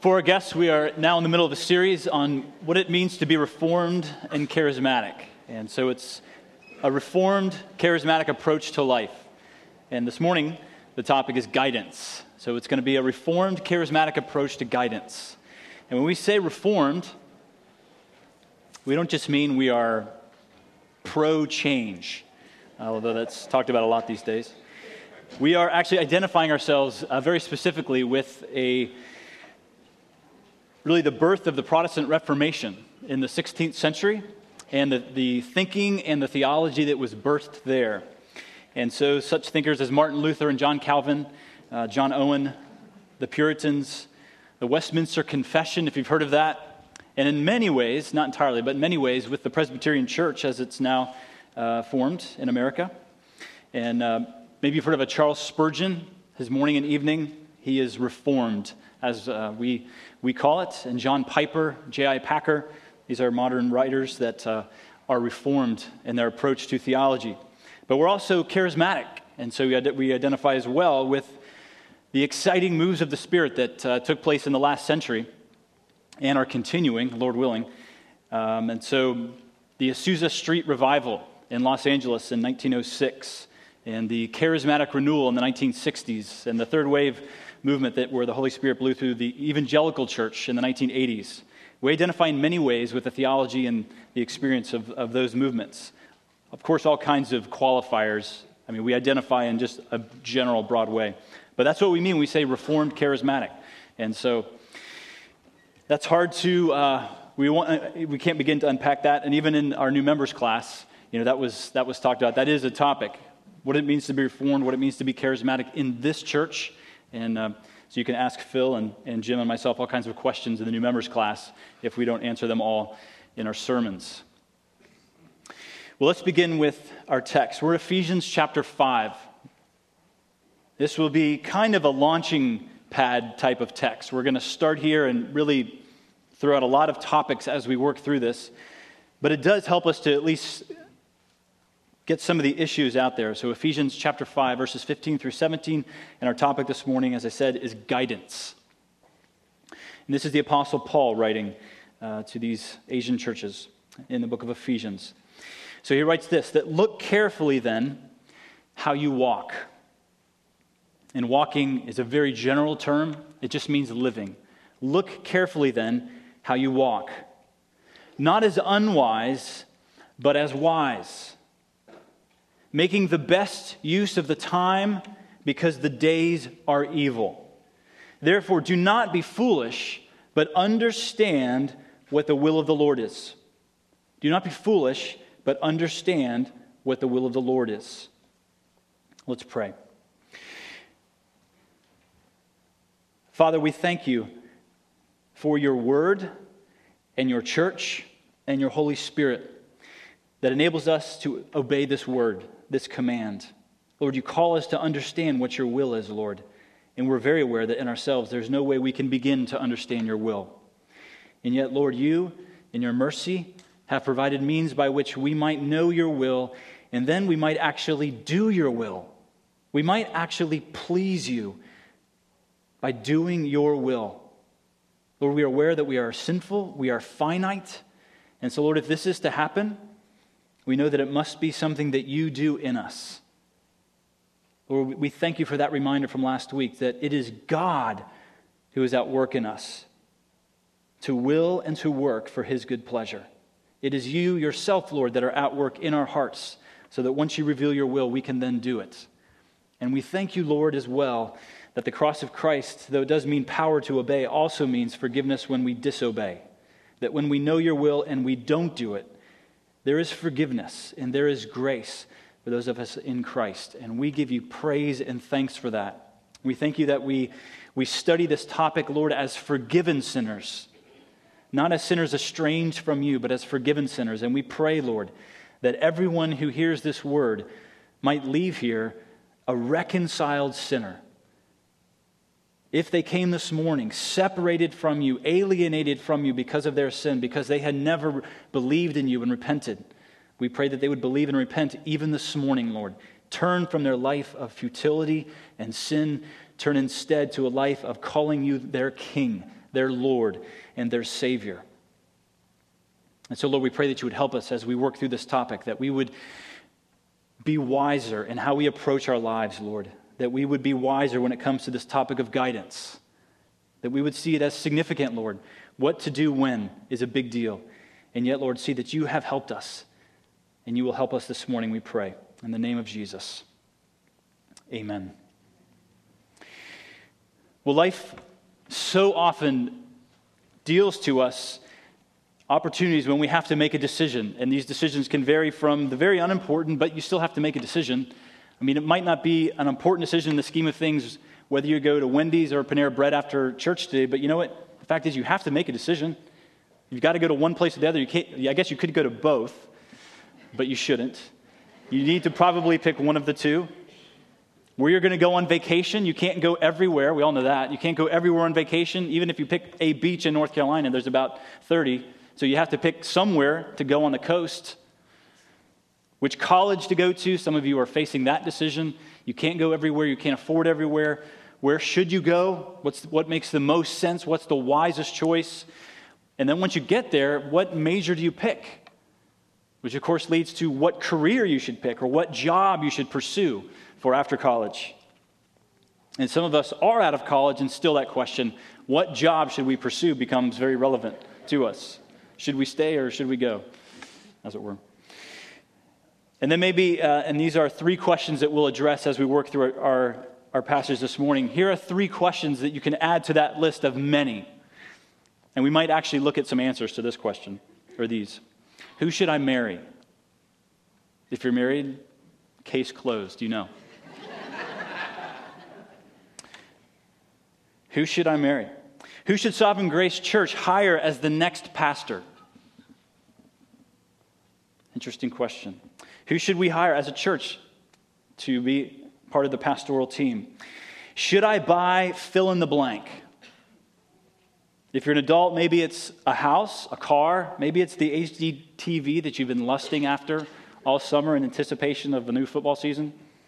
For our guests, we are now in the middle of a series on what it means to be reformed and charismatic. And so it's a reformed, charismatic approach to life. And this morning, the topic is guidance. So it's going to be a reformed, charismatic approach to guidance. And when we say reformed, we don't just mean we are pro-change, although that's talked about a lot these days. We are actually identifying ourselves very specifically with really the birth of the Protestant Reformation in the 16th century and the thinking and the theology that was birthed there. And so such thinkers as Martin Luther and John Calvin, John Owen, the Puritans, the Westminster Confession, if you've heard of that, and in many ways, not entirely, but in many ways with the Presbyterian Church as it's now formed in America. And maybe you've heard of a Charles Spurgeon, his morning and evening, he is reformed, as we call it, and John Piper, J.I. Packer. These are modern writers that are reformed in their approach to theology. But we're also charismatic, and so we identify as well with the exciting moves of the Spirit that took place in the last century and are continuing, Lord willing. And so the Azusa Street Revival in Los Angeles in 1906, and the charismatic renewal in the 1960s, and the third wave movement where the Holy Spirit blew through the evangelical church in the 1980s. We identify in many ways with the theology and the experience of those movements. Of course, all kinds of qualifiers. I mean, we identify in just a general, broad way. But that's what we mean when we say reformed, charismatic. And so that's hard to, we can't begin to unpack that. And even in our new members class, that was talked about. That is a topic. What it means to be reformed, what it means to be charismatic in this church. And so you can ask Phil and Jim and myself all kinds of questions in the new members class if we don't answer them all in our sermons. Well, let's begin with our text. We're Ephesians chapter 5. This will be kind of a launching pad type of text. We're going to start here and really throw out a lot of topics as we work through this. But it does help us to at least get some of the issues out there. So Ephesians chapter 5, verses 15 through 17. And our topic this morning, as I said, is guidance. And this is the Apostle Paul writing to these Asian churches in the book of Ephesians. So he writes this, that look carefully then how you walk. And walking is a very general term. It just means living. Look carefully then how you walk. Not as unwise, but as wise. Making the best use of the time because the days are evil. Therefore, do not be foolish, but understand what the will of the Lord is. Do not be foolish, but understand what the will of the Lord is. Let's pray. Father, we thank you for your word and your church and your Holy Spirit that enables us to obey this word, this command. Lord, you call us to understand what your will is, Lord. And we're very aware that in ourselves there's no way we can begin to understand your will. And yet, Lord, you, in your mercy, have provided means by which we might know your will, and then we might actually do your will. We might actually please you by doing your will. Lord, we are aware that we are sinful, we are finite, and so, Lord, if this is to happen, we know that it must be something that you do in us. Lord, we thank you for that reminder from last week that it is God who is at work in us to will and to work for his good pleasure. It is you yourself, Lord, that are at work in our hearts so that once you reveal your will, we can then do it. And we thank you, Lord, as well, that the cross of Christ, though it does mean power to obey, also means forgiveness when we disobey. That when we know your will and we don't do it, there is forgiveness and there is grace for those of us in Christ. And we give you praise and thanks for that. We thank you that we study this topic, Lord, as forgiven sinners. Not as sinners estranged from you, but as forgiven sinners. And we pray, Lord, that everyone who hears this word might leave here a reconciled sinner. If they came this morning separated from you, alienated from you because of their sin, because they had never believed in you and repented, we pray that they would believe and repent even this morning, Lord. Turn from their life of futility and sin, turn instead to a life of calling you their King, their Lord, and their Savior. And so, Lord, we pray that you would help us as we work through this topic, that we would be wiser in how we approach our lives, Lord, that we would be wiser when it comes to this topic of guidance, that we would see it as significant, Lord. What to do when is a big deal. And yet, Lord, see that you have helped us, and you will help us this morning, we pray. In the name of Jesus, amen. Well, life so often deals to us opportunities when we have to make a decision, and these decisions can vary from the very unimportant, but you still have to make a decision. I mean, it might not be an important decision in the scheme of things, whether you go to Wendy's or Panera Bread after church today, but you know what? The fact is you have to make a decision. You've got to go to one place or the other. I guess you could go to both, but you shouldn't. You need to probably pick one of the two. Where you're going to go on vacation, you can't go everywhere. We all know that. You can't go everywhere on vacation. Even if you pick a beach in North Carolina, there's about 30. So you have to pick somewhere to go on the coast. Which college to go to? Some of you are facing that decision. You can't go everywhere. You can't afford everywhere. Where should you go? What makes the most sense? What's the wisest choice? And then once you get there, what major do you pick? Which, of course, leads to what career you should pick or what job you should pursue for after college. And some of us are out of college, and still that question, what job should we pursue, becomes very relevant to us. Should we stay or should we go, as it were? And then maybe, and these are three questions that we'll address as we work through our passage this morning. Here are three questions that you can add to that list of many. And we might actually look at some answers to this question, or these. Who should I marry? If you're married, case closed, you know. Who should I marry? Who should Sovereign Grace Church hire as the next pastor? Interesting question. Who should we hire as a church to be part of the pastoral team? Should I buy fill in the blank? If you're an adult, maybe it's a house, a car, maybe it's the HD TV that you've been lusting after all summer in anticipation of the new football season.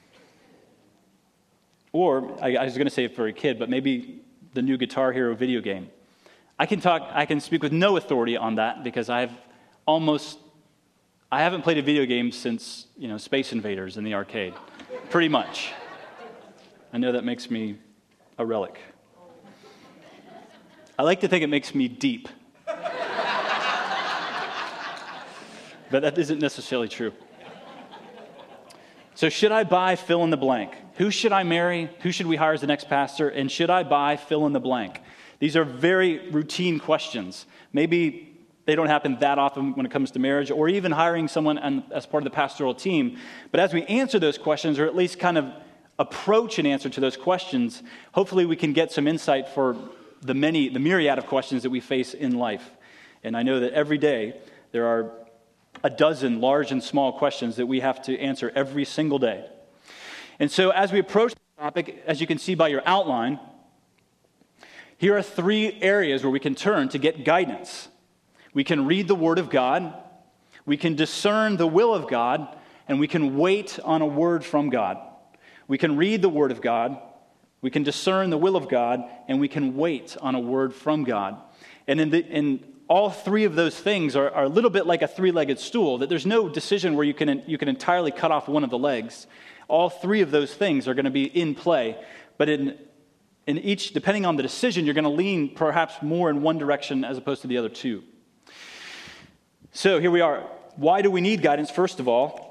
Or, I was going to say it for a kid, but maybe the new Guitar Hero video game. I can speak with no authority on that because I haven't played a video game since, Space Invaders in the arcade. Pretty much. I know that makes me a relic. I like to think it makes me deep. But that isn't necessarily true. So should I buy fill in the blank? Who should I marry? Who should we hire as the next pastor? And should I buy fill in the blank? These are very routine questions. Maybe they don't happen that often when it comes to marriage or even hiring someone as part of the pastoral team. But as we answer those questions, or at least kind of approach an answer to those questions, hopefully we can get some insight for the myriad of questions that we face in life. And I know that every day there are a dozen large and small questions that we have to answer every single day. And so as we approach the topic, as you can see by your outline, here are three areas where we can turn to get guidance. We can read the Word of God, we can discern the will of God, and we can wait on a word from God. We can read the Word of God, we can discern the will of God, and we can wait on a word from God. And in all three of those things are a little bit like a three-legged stool, that there's no decision where you can entirely cut off one of the legs. All three of those things are going to be in play, but in each, depending on the decision, you're going to lean perhaps more in one direction as opposed to the other two. So here we are. Why do we need guidance, first of all?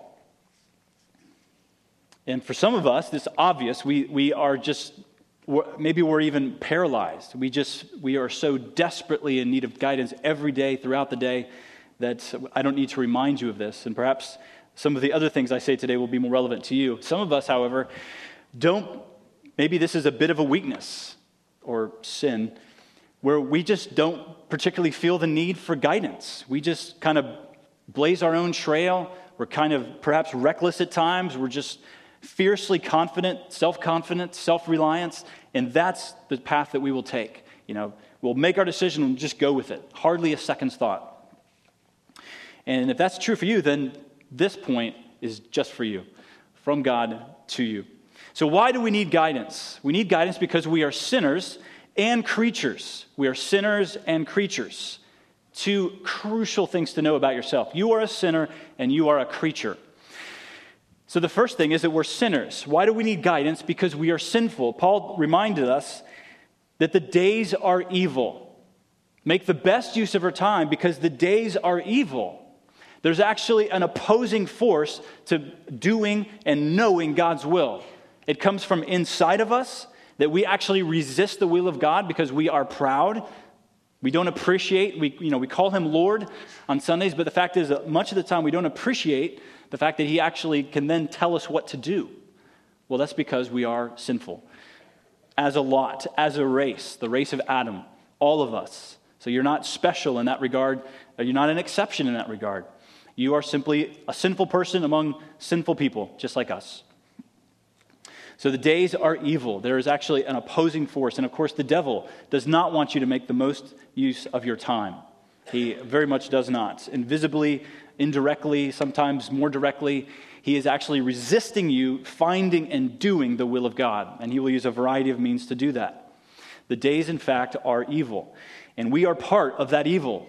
And for some of us, it's obvious. Maybe we're even paralyzed. We are so desperately in need of guidance every day, throughout the day, that I don't need to remind you of this. And perhaps some of the other things I say today will be more relevant to you. Some of us, however, maybe this is a bit of a weakness or sin, where we just don't particularly feel the need for guidance. We just kind of blaze our own trail. We're kind of perhaps reckless at times. We're just fiercely confident, self-confidence, self-reliance, and that's the path that we will take. We'll make our decision and just go with it. Hardly a second's thought. And if that's true for you, then this point is just for you, from God to you. So why do we need guidance? We need guidance because we are sinners and creatures. We are sinners and creatures. Two crucial things to know about yourself. You are a sinner and you are a creature. So the first thing is that we're sinners. Why do we need guidance? Because we are sinful. Paul reminded us that the days are evil. Make the best use of our time because the days are evil. There's actually an opposing force to doing and knowing God's will. It comes from inside of us, that we actually resist the will of God because we are proud. We don't appreciate, we call him Lord on Sundays, but the fact is that much of the time we don't appreciate the fact that he actually can then tell us what to do. Well, that's because we are sinful. As a lot, as a race, the race of Adam, all of us. So you're not special in that regard. You're not an exception in that regard. You are simply a sinful person among sinful people, just like us. So the days are evil. There is actually an opposing force. And of course, the devil does not want you to make the most use of your time. He very much does not. Invisibly, indirectly, sometimes more directly, he is actually resisting you finding and doing the will of God. And he will use a variety of means to do that. The days, in fact, are evil. And we are part of that evil.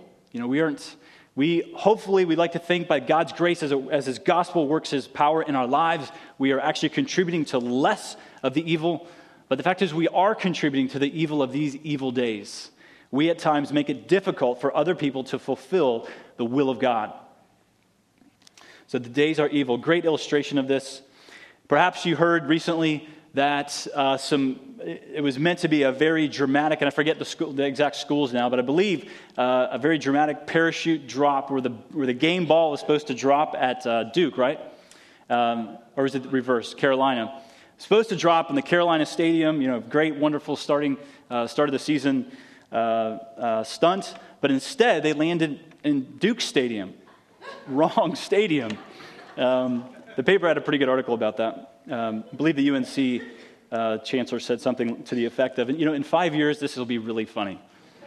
We'd like to think by God's grace as his gospel works his power in our lives, we are actually contributing to less of the evil. But the fact is we are contributing to the evil of these evil days. We at times make it difficult for other people to fulfill the will of God. So the days are evil. Great illustration of this. Perhaps you heard recently that it was meant to be a very dramatic, and I forget the exact schools now, but I believe a very dramatic parachute drop where the game ball is supposed to drop at Duke, right? Or is it the reverse? Carolina. Supposed to drop in the Carolina Stadium, great, wonderful start of the season stunt, but instead they landed in Duke Stadium. Wrong stadium. The paper had a pretty good article about that. I believe the UNC chancellor said something to the effect of, in 5 years, this will be really funny.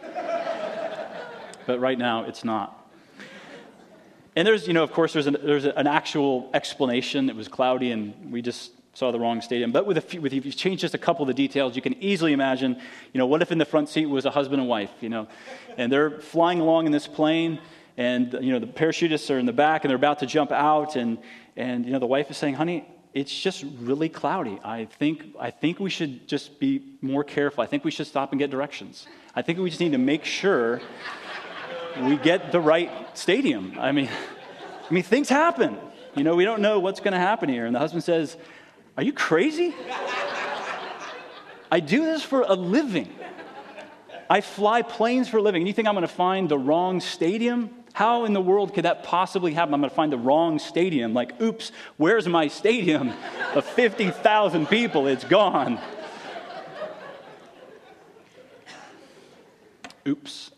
But right now, it's not. And there's an actual explanation. It was cloudy, and we just saw the wrong stadium. But if you change just a couple of the details, you can easily imagine, what if in the front seat was a husband and wife, and they're flying along in this plane, and, the parachutists are in the back, and they're about to jump out, and the wife is saying, honey, it's just really cloudy. I think we should just be more careful. I think we should stop and get directions. I think we just need to make sure we get the right stadium. I mean, things happen. We don't know what's going to happen here. And the husband says, are you crazy? I do this for a living. I fly planes for a living. And you think I'm going to find the wrong stadium? How in the world could that possibly happen? I'm going to find the wrong stadium. Like, oops, where's my stadium of 50,000 people? It's gone. Oops.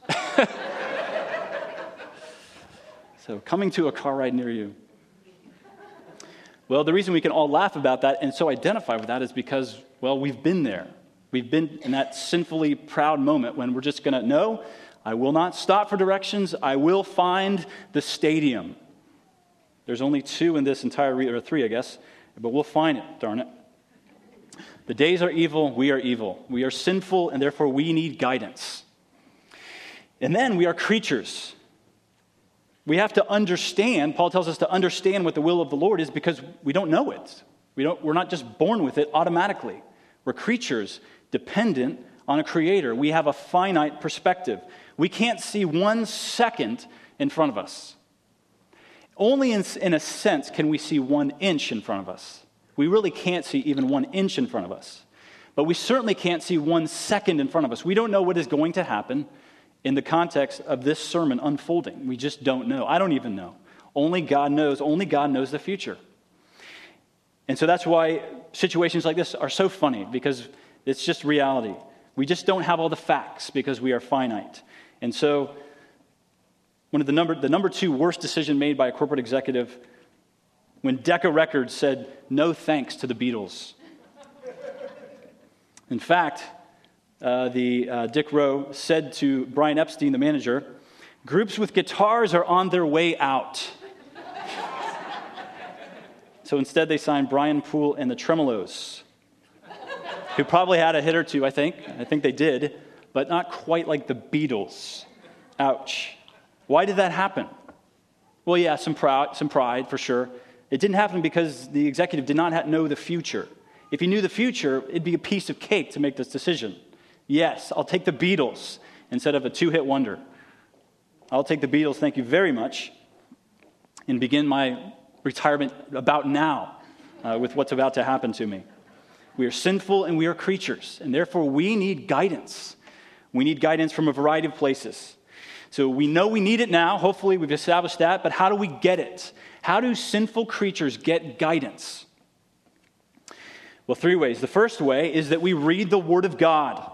So, coming to a car ride near you. Well, the reason we can all laugh about that and so identify with that is because, we've been there. We've been in that sinfully proud moment when we're just going to, no, I will not stop for directions. I will find the stadium. There's only two in this entire, or three, I guess, but we'll find it, darn it. The days are evil. We are evil. We are sinful, and therefore we need guidance. And then we are creatures. We have to understand, Paul tells us to understand what the will of the Lord is because we don't know it. We're not just born with it automatically. We're creatures dependent on a creator. We have a finite perspective. We can't see 1 second in front of us. Only in a sense can we see 1 inch in front of us. We really can't see even 1 inch in front of us. But we certainly can't see 1 second in front of us. We don't know what is going to happen in the context of this sermon unfolding. We just don't know. I don't even know. Only God knows. Only God knows the future. And so that's why situations like this are so funny, because it's just reality. We just don't have all the facts because we are finite. And so one of the number 2 worst decision made by a corporate executive when Decca Records said no thanks to the Beatles. In fact, Dick Rowe said to Brian Epstein, the manager, groups with guitars are on their way out. So instead they signed Brian Poole and the Tremolos, who probably had a hit or two, I think. I think they did. but not quite like the Beatles. Ouch. Why did that happen? Well, yeah, some pride for sure. It didn't happen because the executive did not know the future. If he knew the future, it'd be a piece of cake to make this decision. Yes, I'll take the Beatles instead of a two-hit wonder. I'll take the Beatles, thank you very much, and begin my retirement about now with what's about to happen to me. We are sinful and we are creatures, and therefore we need guidance. We need guidance from a variety of places. So we know we need it now. Hopefully we've established that, but how do we get it? How do sinful creatures get guidance? Well, 3 ways. The first way is that we read the Word of God.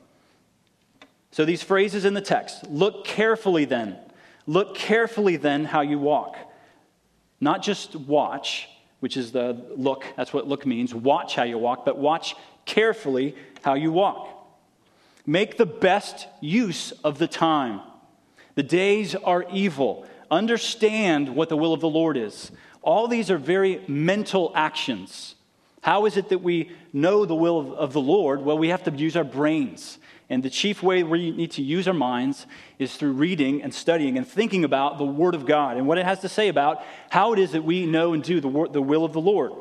So these phrases in the text, look carefully then. Look carefully then how you walk. Not just watch, which is the look, that's what look means, watch how you walk, but watch carefully how you walk. Make the best use of the time. The days are evil. Understand what the will of the Lord is. All these are very mental actions. How is it that we know the will of the Lord? Well, we have to use our brains. And the chief way we need to use our minds is through reading and studying and thinking about the Word of God and what it has to say about how it is that we know and do the will of the Lord.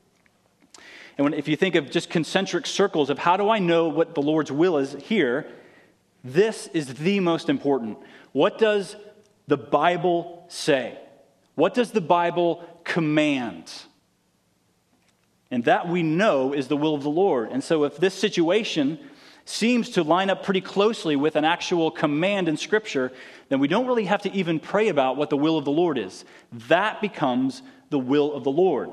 And if you think of just concentric circles of how do I know what the Lord's will is here, this is the most important. What does the Bible say? What does the Bible command? And that we know is the will of the Lord. And so if this situation seems to line up pretty closely with an actual command in Scripture, then we don't really have to even pray about what the will of the Lord is. That becomes the will of the Lord.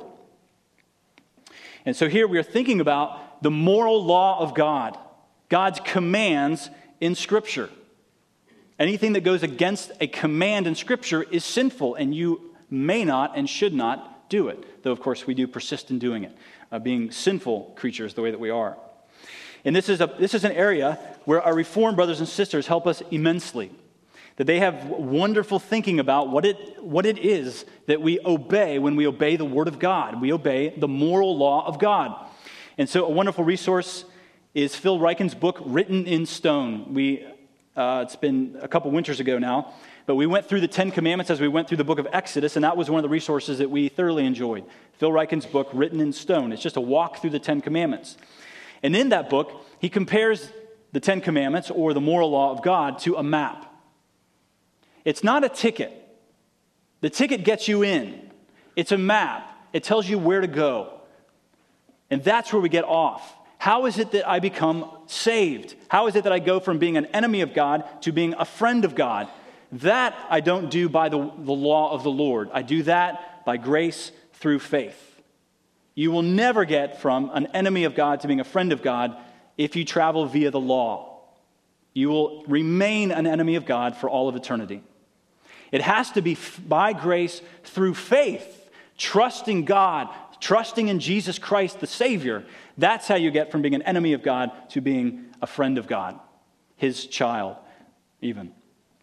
And so here we are thinking about the moral law of God, God's commands in Scripture. Anything that goes against a command in Scripture is sinful, and you may not and should not do it. Though, of course, we do persist in doing it, being sinful creatures the way that we are. And this is an area where our Reformed brothers and sisters help us immensely. That they have wonderful thinking about what it is that we obey when we obey the Word of God. We obey the moral law of God. And so a wonderful resource is Phil Ryken's book, Written in Stone. It's been a couple winters ago now, but we went through the 10 Commandments as we went through the book of Exodus, and that was one of the resources that we thoroughly enjoyed. Phil Ryken's book, Written in Stone. It's just a walk through the 10 Commandments. And in that book, he compares the 10 Commandments, or the moral law of God, to a map. It's not a ticket. The ticket gets you in. It's a map. It tells you where to go. And that's where we get off. How is it that I become saved? How is it that I go from being an enemy of God to being a friend of God? That I don't do by the law of the Lord. I do that by grace through faith. You will never get from an enemy of God to being a friend of God if you travel via the law. You will remain an enemy of God for all of eternity. It has to be by grace through faith, trusting God, trusting in Jesus Christ the Savior. That's how you get from being an enemy of God to being a friend of God, His child even.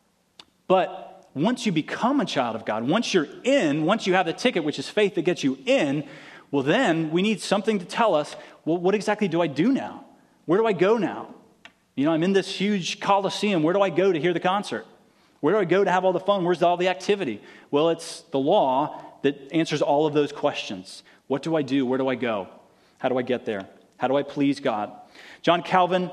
But once you become a child of God, once you're in, once you have the ticket, which is faith that gets you in, well then we need something to tell us, well, what exactly do I do now? Where do I go now? I'm in this huge coliseum. Where do I go to hear the concert? Where do I go to have all the fun? Where's all the activity? Well, it's the law that answers all of those questions. What do I do? Where do I go? How do I get there? How do I please God? John Calvin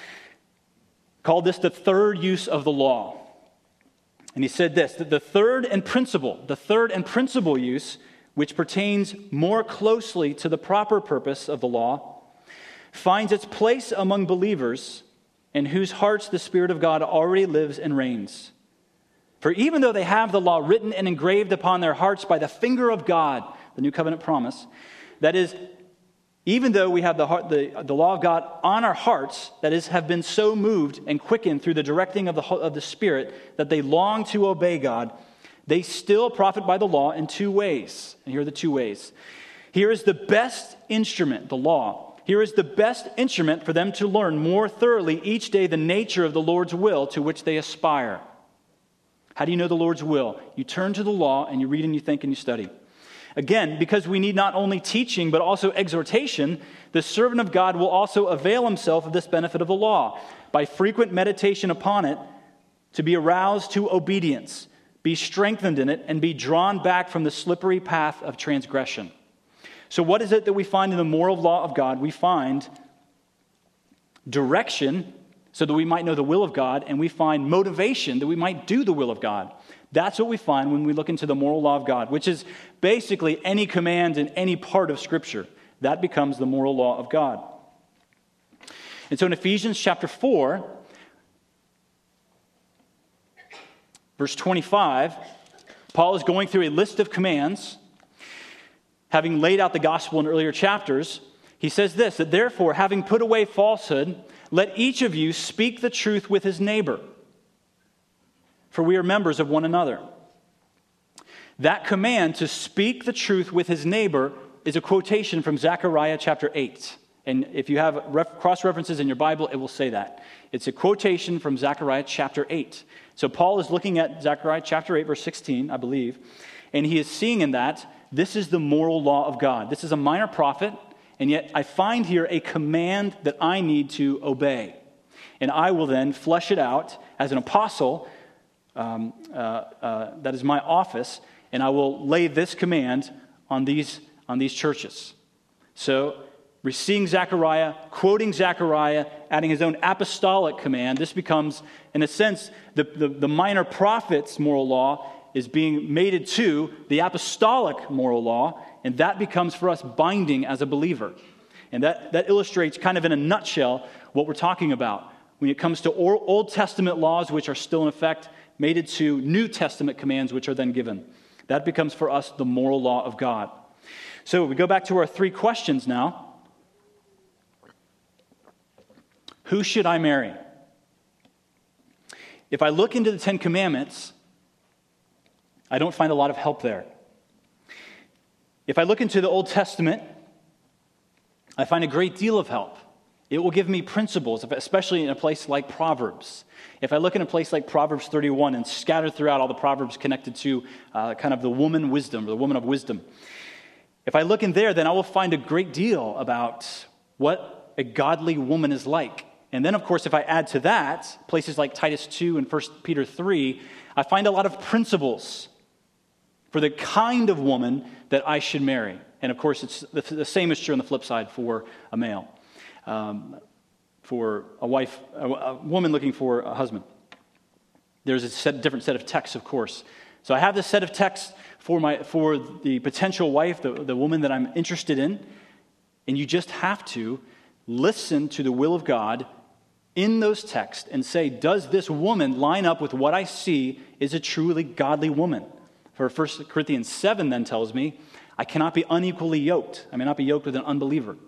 called this the third use of the law. And he said this, that the third and principal use, which pertains more closely to the proper purpose of the law, finds its place among believers in whose hearts the Spirit of God already lives and reigns. For even though they have the law written and engraved upon their hearts by the finger of God, the new covenant promise, that is, even though we have the law of God on our hearts, that is, have been so moved and quickened through the directing of the Spirit that they long to obey God, they still profit by the law in 2 ways. And here are the 2 ways. Here is the best instrument, the law. Here is the best instrument for them to learn more thoroughly each day the nature of the Lord's will to which they aspire. How do you know the Lord's will? You turn to the law and you read and you think and you study. Again, because we need not only teaching but also exhortation, the servant of God will also avail himself of this benefit of the law by frequent meditation upon it, to be aroused to obedience, be strengthened in it, and be drawn back from the slippery path of transgression. So what is it that we find in the moral law of God? We find direction so that we might know the will of God, and we find motivation that we might do the will of God. That's what we find when we look into the moral law of God, which is basically any command in any part of Scripture. That becomes the moral law of God. And so in Ephesians chapter 4, verse 25, Paul is going through a list of commands. Having laid out the gospel in earlier chapters, he says this, that therefore, having put away falsehood, let each of you speak the truth with his neighbor, for we are members of one another. That command to speak the truth with his neighbor is a quotation from Zechariah chapter 8. And if you have cross-references in your Bible, it will say that. It's a quotation from Zechariah chapter 8. So Paul is looking at Zechariah chapter 8, verse 16, I believe, and he is seeing in that this is the moral law of God. This is a minor prophet, and yet I find here a command that I need to obey. And I will then flesh it out as an apostle. That is my office, and I will lay this command on these churches. So, seeing Zechariah, quoting Zechariah, adding his own apostolic command, this becomes, in a sense, the minor prophet's moral law is being mated to the apostolic moral law, and that becomes for us binding as a believer. And that illustrates kind of in a nutshell what we're talking about. When it comes to Old Testament laws, which are still in effect, mated to New Testament commands, which are then given. That becomes for us the moral law of God. So we go back to our three questions now. Who should I marry? If I look into the Ten Commandments, I don't find a lot of help there. If I look into the Old Testament, I find a great deal of help. It will give me principles, especially in a place like Proverbs. If I look in a place like Proverbs 31 and scatter throughout all the Proverbs connected to kind of the woman wisdom, or the woman of wisdom, if I look in there, then I will find a great deal about what a godly woman is like. And then, of course, if I add to that places like Titus 2 and 1 Peter 3, I find a lot of principles for the kind of woman that I should marry. And, of course, it's the same is true on the flip side for a male. For a wife, a woman looking for a husband. There's a different set of texts, of course. So I have this set of texts for the potential wife, the woman that I'm interested in, and you just have to listen to the will of God in those texts and say, does this woman line up with what I see is a truly godly woman? For 1 Corinthians 7 then tells me, I cannot be unequally yoked. I may not be yoked with an unbeliever.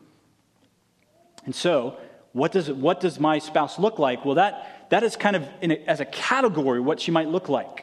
And so, what does my spouse look like? Well, that is kind of as a category what she might look like.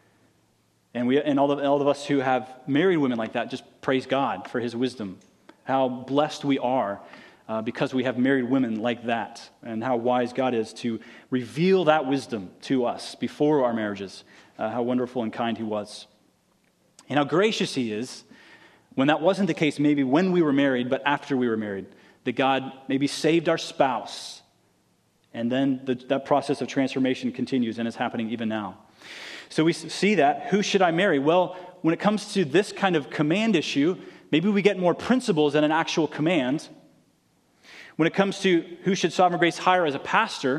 And all of us who have married women like that, just praise God for his wisdom. How blessed we are because we have married women like that, and how wise God is to reveal that wisdom to us before our marriages. How wonderful and kind he was. And how gracious he is when that wasn't the case maybe when we were married, but after we were married. That God maybe saved our spouse, and then that process of transformation continues and is happening even now. So we see that. Who should I marry? Well, when it comes to this kind of command issue, maybe we get more principles than an actual command. When it comes to who should Sovereign Grace hire as a pastor,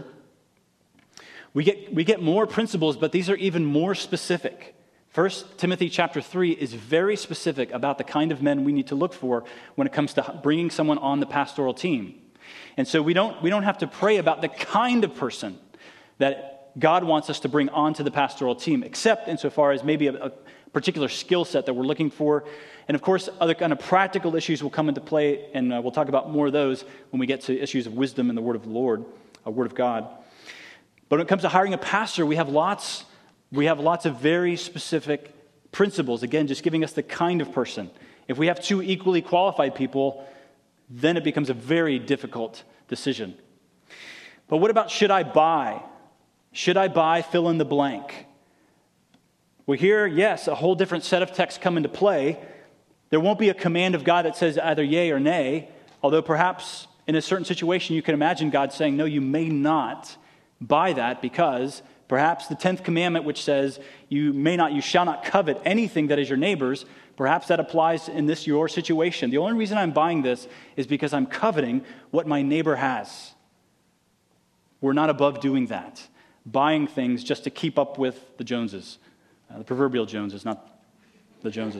we get more principles, but these are even more specific. 1 Timothy chapter 3 is very specific about the kind of men we need to look for when it comes to bringing someone on the pastoral team. And so we don't have to pray about the kind of person that God wants us to bring onto the pastoral team, except insofar as maybe a particular skill set that we're looking for. And of course, other kind of practical issues will come into play, and we'll talk about more of those when we get to issues of wisdom and the word of the Lord, a word of God. But when it comes to hiring a pastor, we have lots of very specific principles, again, just giving us the kind of person. If we have two equally qualified people, then it becomes a very difficult decision. But what about should I buy? Should I buy fill in the blank? Well, here, yes, a whole different set of texts come into play. There won't be a command of God that says either yea or nay, although perhaps in a certain situation you can imagine God saying, no, you may not by that, because perhaps the 10th commandment, which says you shall not covet anything that is your neighbor's, perhaps that applies in your situation. The only reason I'm buying this is because I'm coveting what my neighbor has. We're not above doing that, buying things just to keep up with the Joneses, the proverbial Joneses, not the Joneses.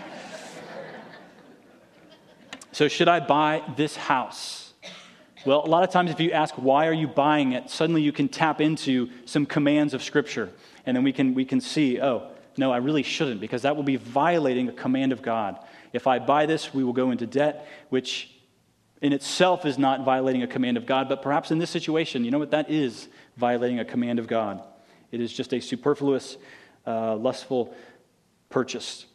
So should I buy this house? Well, a lot of times if you ask, why are you buying it? Suddenly you can tap into some commands of Scripture. And then we can see, oh, no, I really shouldn't, because that will be violating a command of God. If I buy this, we will go into debt, which in itself is not violating a command of God. But perhaps in this situation, you know what? That is violating a command of God. It is just a superfluous, lustful purchase.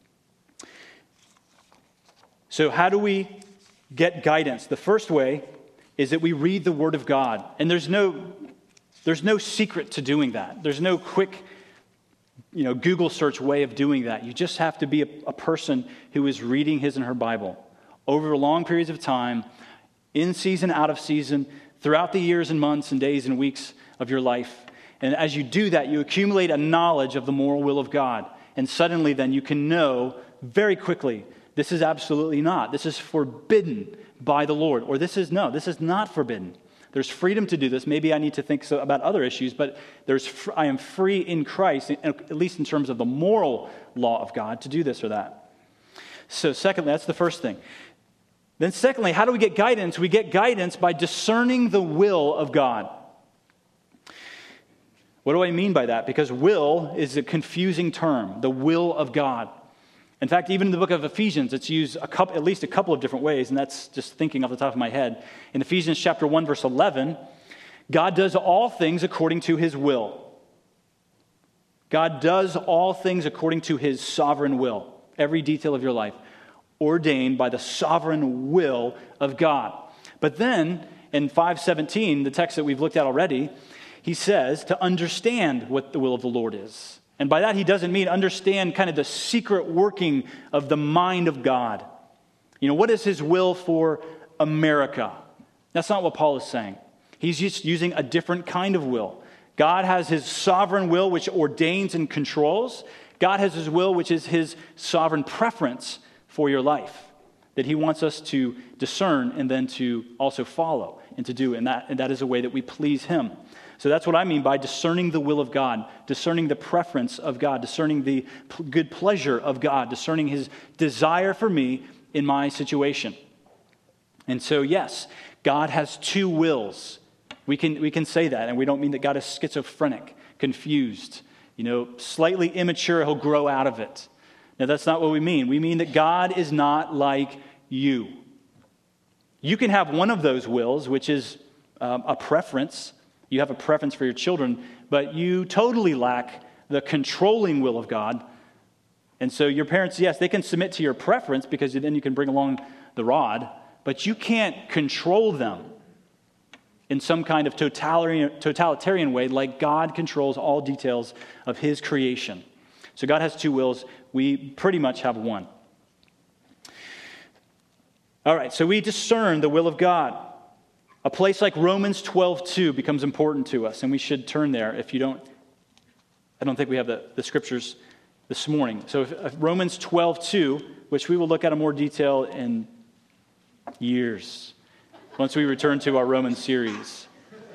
So how do we get guidance? The first way is that we read the Word of God. And there's no secret to doing that. There's no quick, Google search way of doing that. You just have to be a person who is reading his and her Bible over long periods of time, in season, out of season, throughout the years and months and days and weeks of your life. And as you do that, you accumulate a knowledge of the moral will of God. And suddenly then you can know very quickly, this is absolutely not. This is forbidden by the Lord. Or this is not forbidden. There's freedom to do this. Maybe I need to think about other issues, but I am free in Christ, at least in terms of the moral law of God, to do this or that. So secondly, that's the first thing. Then secondly, how do we get guidance? We get guidance by discerning the will of God. What do I mean by that? Because will is a confusing term, the will of God. In fact, even in the book of Ephesians, it's used at least a couple of different ways, and that's just thinking off the top of my head. In Ephesians chapter 1, verse 11, God does all things according to his will. God does all things according to his sovereign will. Every detail of your life, ordained by the sovereign will of God. But then, in 5:17, the text that we've looked at already, he says to understand what the will of the Lord is. And by that, he doesn't mean understand kind of the secret working of the mind of God. What is his will for America? That's not what Paul is saying. He's just using a different kind of will. God has his sovereign will, which ordains and controls. God has his will, which is his sovereign preference for your life, that he wants us to discern and then to also follow and to do. And that is a way that we please him. So that's what I mean by discerning the will of God, discerning the preference of God, discerning the good pleasure of God, discerning his desire for me in my situation. And so, yes, God has two wills. We can say that, and we don't mean that God is schizophrenic, confused, slightly immature, he'll grow out of it. Now, that's not what we mean. We mean that God is not like you. You can have one of those wills, which is a preference. You have a preference for your children, but you totally lack the controlling will of God. And so your parents, yes, they can submit to your preference because then you can bring along the rod, but you can't control them in some kind of totalitarian way like God controls all details of his creation. So God has two wills. We pretty much have one. All right, so we discern the will of God. A place like Romans 12:2 becomes important to us, and we should turn there. If you don't, I don't think we have the scriptures this morning. So if Romans 12:2, which we will look at in more detail in years, once we return to our Roman series.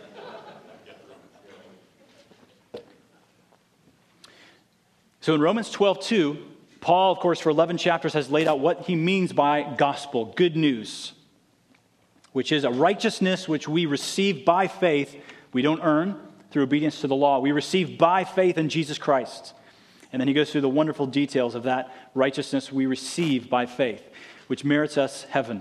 So in Romans 12:2, Paul, of course, for 11 chapters has laid out what he means by gospel, good news, which is a righteousness which we receive by faith. We don't earn through obedience to the law. We receive by faith in Jesus Christ. And then he goes through the wonderful details of that righteousness we receive by faith, which merits us heaven.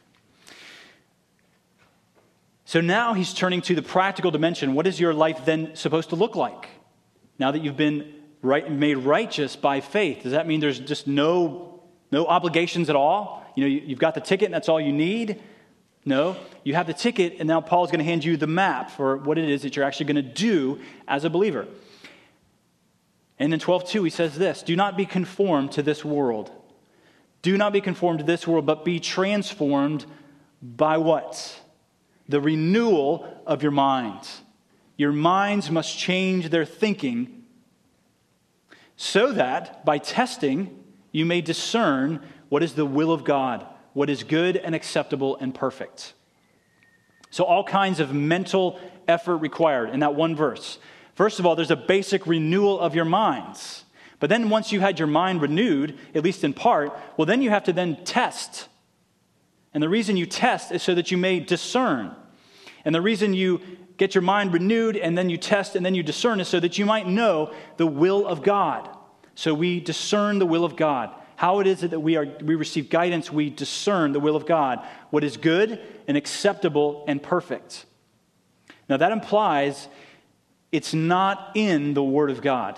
So now he's turning to the practical dimension. What is your life then supposed to look like? Now that you've been made righteous by faith, does that mean there's just no obligations at all? You've got the ticket and that's all you need? No, you have the ticket, and now Paul's going to hand you the map for what it is that you're actually going to do as a believer. And in 12:2, he says this, do not be conformed to this world. Do not be conformed to this world, but be transformed by what? The renewal of your mind. your minds must change their thinking so that by testing you may discern what is the will of God, what is good and acceptable and perfect. So all kinds of mental effort required in that one verse. First of all, there's a basic renewal of your minds. But then once you had your mind renewed, at least in part, well, then you have to then test. And the reason you test is so that you may discern. And the reason you get your mind renewed and then you test and then you discern is so that you might know the will of God. So we discern the will of God. How it is that we receive guidance, we discern the will of God, what is good and acceptable and perfect. Now that implies it's not in the Word of God.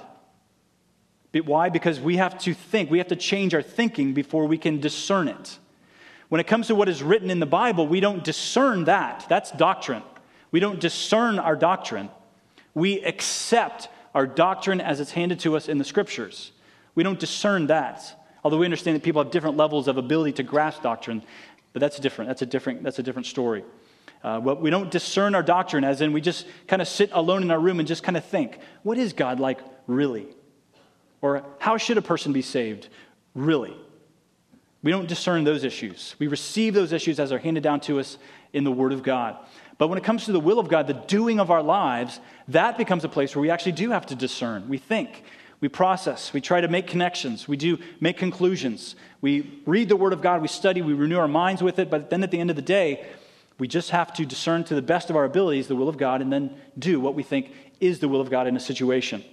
Why? Because we have to think, we have to change our thinking before we can discern it. When it comes to what is written in the Bible, we don't discern that. That's doctrine. We don't discern our doctrine. We accept our doctrine as it's handed to us in the Scriptures. We don't discern that. Although we understand that people have different levels of ability to grasp doctrine, but that's different. That's a different story. We don't discern our doctrine as in we just kind of sit alone in our room and just kind of think, what is God like really? Or how should a person be saved really? We don't discern those issues. We receive those issues as they're handed down to us in the Word of God. But when it comes to the will of God, the doing of our lives, that becomes a place where we actually do have to discern. We think. We process, we try to make connections, we do make conclusions. We read the Word of God, we study, we renew our minds with it, but then at the end of the day, we just have to discern to the best of our abilities the will of God and then do what we think is the will of God in a situation.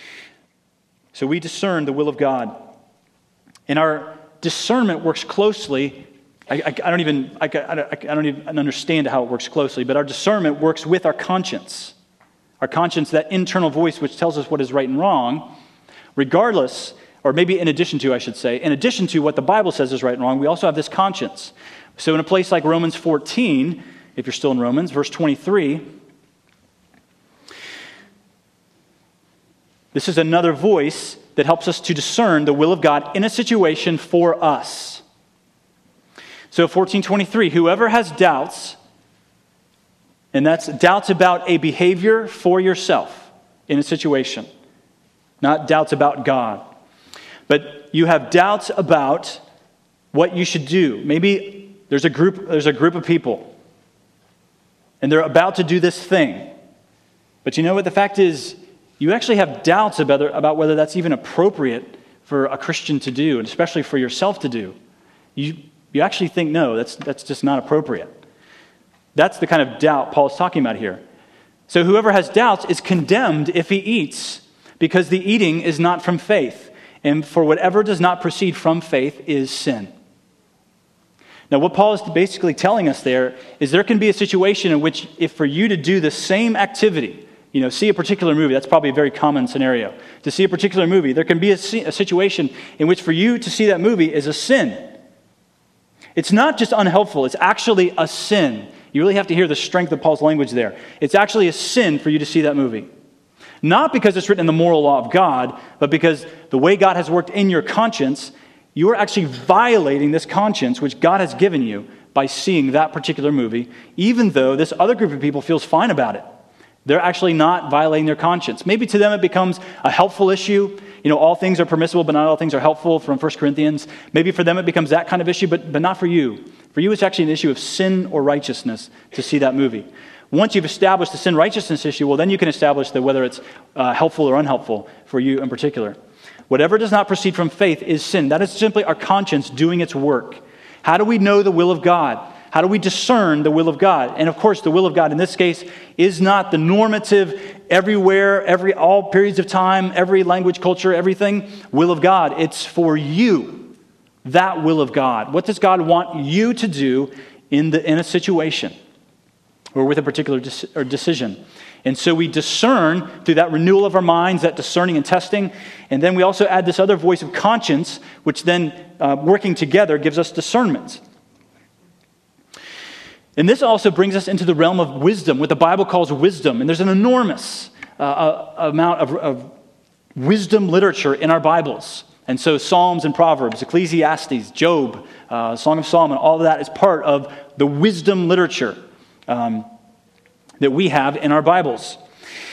So we discern the will of God. And our discernment works closely. I don't even understand how it works closely, but our discernment works with our conscience. Our conscience, that internal voice which tells us what is right and wrong. Regardless, or maybe in addition to, I should say, in addition to what the Bible says is right and wrong, we also have this conscience. So in a place like Romans 14, if you're still in Romans, verse 23, this is another voice that helps us to discern the will of God in a situation for us. So 14:23, whoever has doubts, and that's doubts about a behavior for yourself in a situation. Not doubts about God. But you have doubts about what you should do. Maybe there's a group of people, and they're about to do this thing. But you know what? The fact is, you actually have doubts about whether that's even appropriate for a Christian to do, and especially for yourself to do. You actually think, no, that's just not appropriate. That's the kind of doubt Paul's talking about here. So whoever has doubts is condemned if he eats, because the eating is not from faith. And for whatever does not proceed from faith is sin. Now what Paul is basically telling us there is there can be a situation in which if for you to do the same activity, see a particular movie, that's probably a very common scenario. To see a particular movie, there can be a situation in which for you to see that movie is a sin. It's not just unhelpful, it's actually a sin. You really have to hear the strength of Paul's language there. It's actually a sin for you to see that movie. Not because it's written in the moral law of God, but because the way God has worked in your conscience, you are actually violating this conscience which God has given you by seeing that particular movie, even though this other group of people feels fine about it. They're actually not violating their conscience. Maybe to them it becomes a helpful issue. All things are permissible, but not all things are helpful from 1 Corinthians. Maybe for them it becomes that kind of issue, but not for you. For you it's actually an issue of sin or righteousness to see that movie. Once you've established the sin-righteousness issue, well, then you can establish whether it's helpful or unhelpful for you in particular. Whatever does not proceed from faith is sin. That is simply our conscience doing its work. How do we know the will of God? How do we discern the will of God? And of course, the will of God in this case is not the normative, everywhere, all periods of time, every language, culture, everything, will of God. It's for you, that will of God. What does God want you to do in a situation or with a particular decision? And so we discern through that renewal of our minds, that discerning and testing. And then we also add this other voice of conscience, which then working together gives us discernment. And this also brings us into the realm of wisdom, what the Bible calls wisdom. And there's an enormous amount of wisdom literature in our Bibles. And so Psalms and Proverbs, Ecclesiastes, Job, Song of Solomon, all of that is part of the wisdom literature that we have in our Bibles.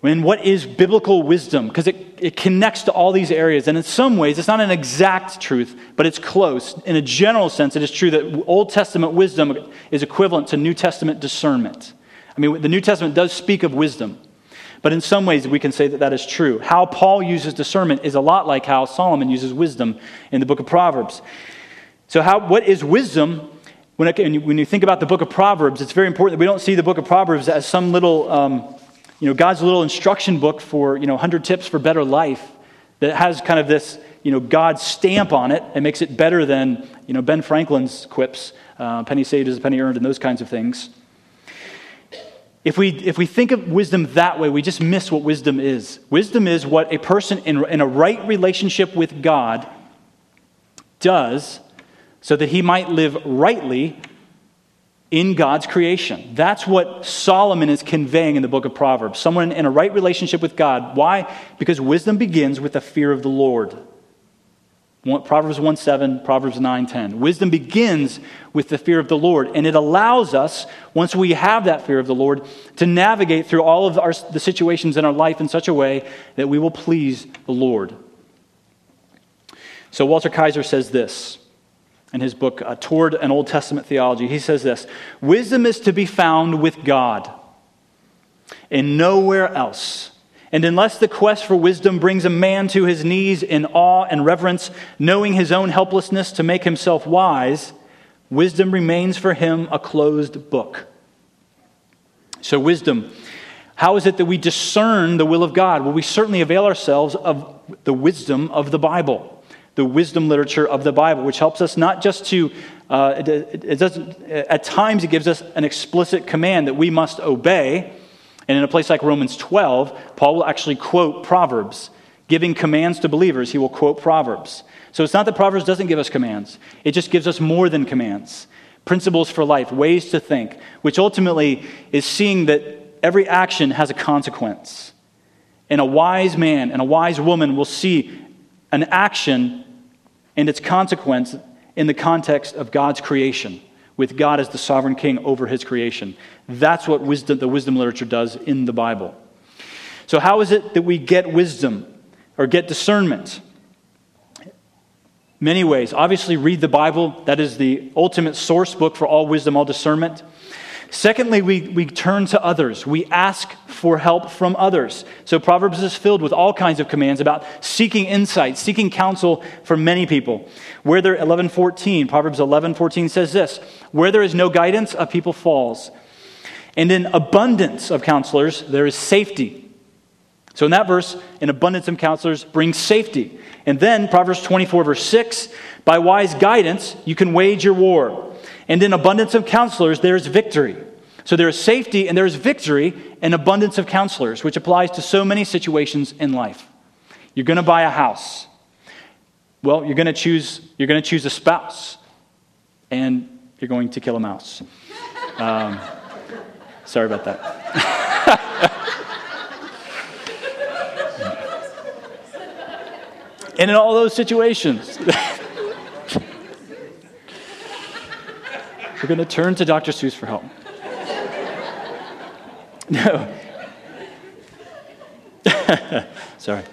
And what is biblical wisdom? Because it connects to all these areas. And in some ways, it's not an exact truth, but it's close. In a general sense, it is true that Old Testament wisdom is equivalent to New Testament discernment. I mean, the New Testament does speak of wisdom. But in some ways, we can say that that is true. How Paul uses discernment is a lot like how Solomon uses wisdom in the book of Proverbs. So what is wisdom? When you think about the book of Proverbs, it's very important that we don't see the book of Proverbs as some little, God's little instruction book for, 100 tips for better life that has kind of this, God's stamp on it and makes it better than, Ben Franklin's quips, penny saved is a penny earned, and those kinds of things. If we think of wisdom that way, we just miss what wisdom is. Wisdom is what a person in a right relationship with God does so that he might live rightly in God's creation. That's what Solomon is conveying in the book of Proverbs. Someone in a right relationship with God. Why? Because wisdom begins with the fear of the Lord. Proverbs 1:7, Proverbs 9:10. Wisdom begins with the fear of the Lord, and it allows us, once we have that fear of the Lord, to navigate through all of the situations in our life in such a way that we will please the Lord. So Walter Kaiser says this in his book, Toward an Old Testament Theology. He says this: wisdom is to be found with God and nowhere else. And unless the quest for wisdom brings a man to his knees in awe and reverence, knowing his own helplessness to make himself wise, wisdom remains for him a closed book. So wisdom, how is it that we discern the will of God? Well, we certainly avail ourselves of the wisdom of the Bible, the wisdom literature of the Bible, which helps us not just to, at times it gives us an explicit command that we must obey. And in a place like Romans 12, Paul will actually quote Proverbs. Giving commands to believers, he will quote Proverbs. So it's not that Proverbs doesn't give us commands. It just gives us more than commands. Principles for life, ways to think, which ultimately is seeing that every action has a consequence. And a wise man and a wise woman will see an action and its consequence in the context of God's creation, with God as the sovereign king over his creation. That's what the wisdom literature does in the Bible. So how is it that we get wisdom or get discernment? Many ways. Obviously, read the Bible. That is the ultimate source book for all wisdom, all discernment. Secondly, we turn to others. We ask for help from others. So Proverbs is filled with all kinds of commands about seeking insight, seeking counsel from many people. Proverbs 11:14 says this: where there is no guidance, a people falls. And in abundance of counselors, there is safety. So in that verse, an abundance of counselors brings safety. And then Proverbs 24, verse 6, by wise guidance, you can wage your war. And in abundance of counselors, there is victory. So there is safety and there is victory in abundance of counselors, which applies to so many situations in life. You're going to buy a house. Well, you're going to choose a spouse. And you're going to kill a mouse. Sorry about that. And in all those situations, we're going to turn to Dr. Seuss for help. No. Sorry.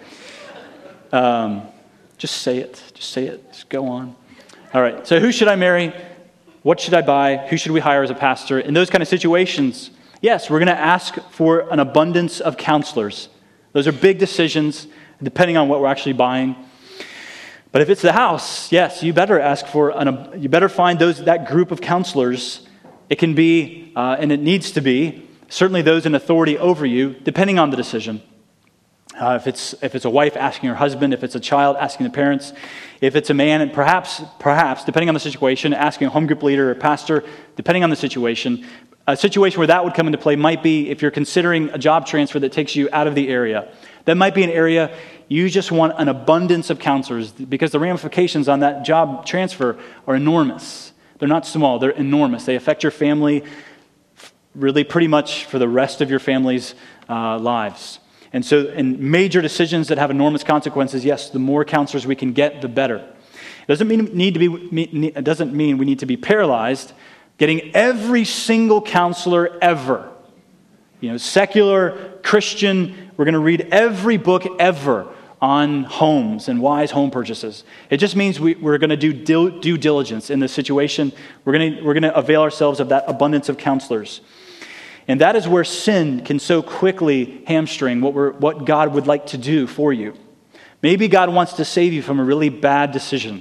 Just say it. Just say it. Just go on. All right. So who should I marry? What should I buy? Who should we hire as a pastor? In those kind of situations, yes, we're going to ask for an abundance of counselors. Those are big decisions, depending on what we're actually buying. But if it's the house, yes, you better ask for you better find that group of counselors. It can be, and it needs to be, certainly those in authority over you, depending on the decision. If it's a wife asking her husband, if it's a child asking the parents, if it's a man, and perhaps, depending on the situation, asking a home group leader or pastor, depending on the situation. A situation where that would come into play might be if you're considering a job transfer that takes you out of the area. That might be an area you just want an abundance of counselors because the ramifications on that job transfer are enormous. They're not small, they're enormous. They affect your family really pretty much for the rest of your family's lives. And so in major decisions that have enormous consequences, yes, the more counselors we can get, the better. It doesn't mean we need to be paralyzed getting every single counselor ever. Secular Christian, we're going to read every book ever on homes and wise home purchases. It just means we're going to do due diligence in this situation. We're going to avail ourselves of that abundance of counselors. And that is where sin can so quickly hamstring what God would like to do for you. Maybe God wants to save you from a really bad decision.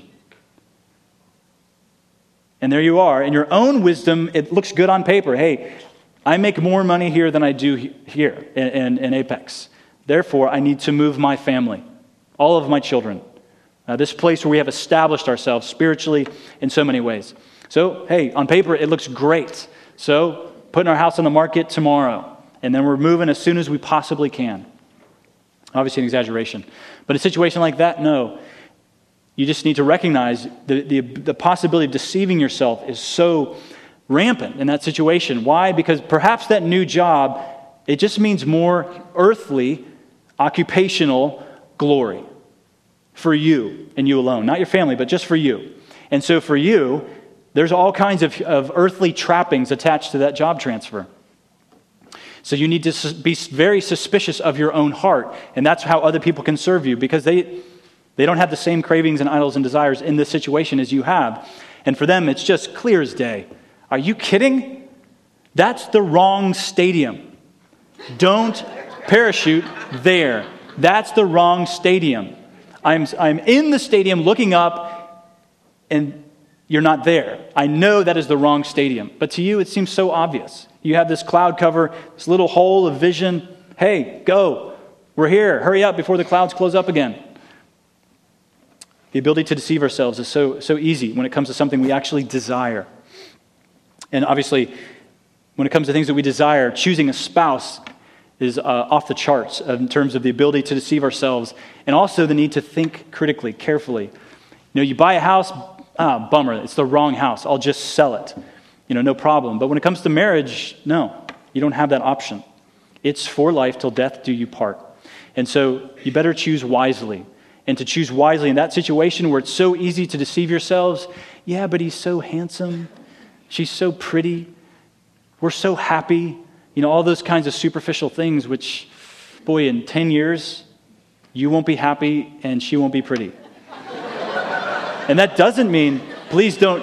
And there you are. In your own wisdom, it looks good on paper. Hey, I make more money here than I do here in Apex. Therefore, I need to move my family, all of my children. This place where we have established ourselves spiritually in so many ways. So, hey, on paper, it looks great. So, putting our house on the market tomorrow. And then we're moving as soon as we possibly can. Obviously an exaggeration. But a situation like that, no. You just need to recognize the possibility of deceiving yourself is so rampant in that situation. Why? Because perhaps that new job, it just means more earthly, occupational glory for you and you alone. Not your family, but just for you. And so for you, there's all kinds of earthly trappings attached to that job transfer. So you need to be very suspicious of your own heart. And that's how other people can serve you, because they don't have the same cravings and idols and desires in this situation as you have. And for them, it's just clear as day. Are you kidding? That's the wrong stadium. Don't parachute there. That's the wrong stadium. I'm in the stadium looking up, and you're not there. I know that is the wrong stadium. But to you, it seems so obvious. You have this cloud cover, this little hole of vision. Hey, go. We're here. Hurry up before the clouds close up again. The ability to deceive ourselves is so easy when it comes to something we actually desire. And obviously, when it comes to things that we desire, choosing a spouse is off the charts in terms of the ability to deceive ourselves, and also the need to think critically, carefully. You buy a house, bummer, it's the wrong house. I'll just sell it. No problem. But when it comes to marriage, no, you don't have that option. It's for life till death do you part. And so you better choose wisely. And to choose wisely in that situation where it's so easy to deceive yourselves, yeah, but he's so handsome. She's so pretty. We're so happy. All those kinds of superficial things, which, boy, in 10 years, you won't be happy and she won't be pretty. And that doesn't mean, please don't.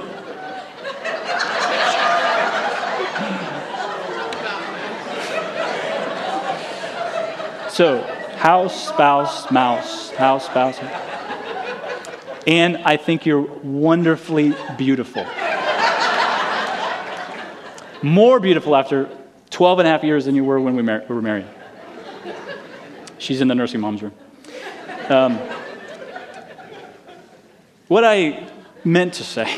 So, house, spouse, mouse, house, spouse. And I think you're wonderfully beautiful. More beautiful after 12 and a half years than you were when we were married. She's in the nursing mom's room. What I meant to say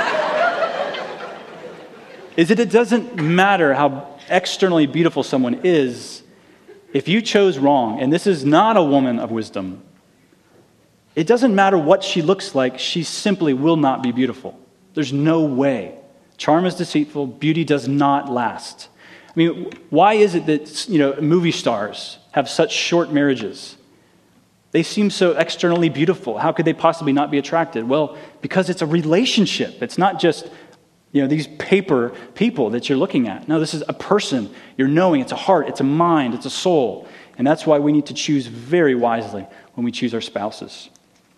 is that it doesn't matter how externally beautiful someone is. If you chose wrong, and this is not a woman of wisdom, it doesn't matter what she looks like, she simply will not be beautiful. There's no way. Charm is deceitful, beauty does not last. I mean, why is it that, movie stars have such short marriages? They seem so externally beautiful. How could they possibly not be attracted? Well, because it's a relationship. It's not just, these paper people that you're looking at. No, this is a person. You're knowing it's a heart, it's a mind, it's a soul. And that's why we need to choose very wisely when we choose our spouses.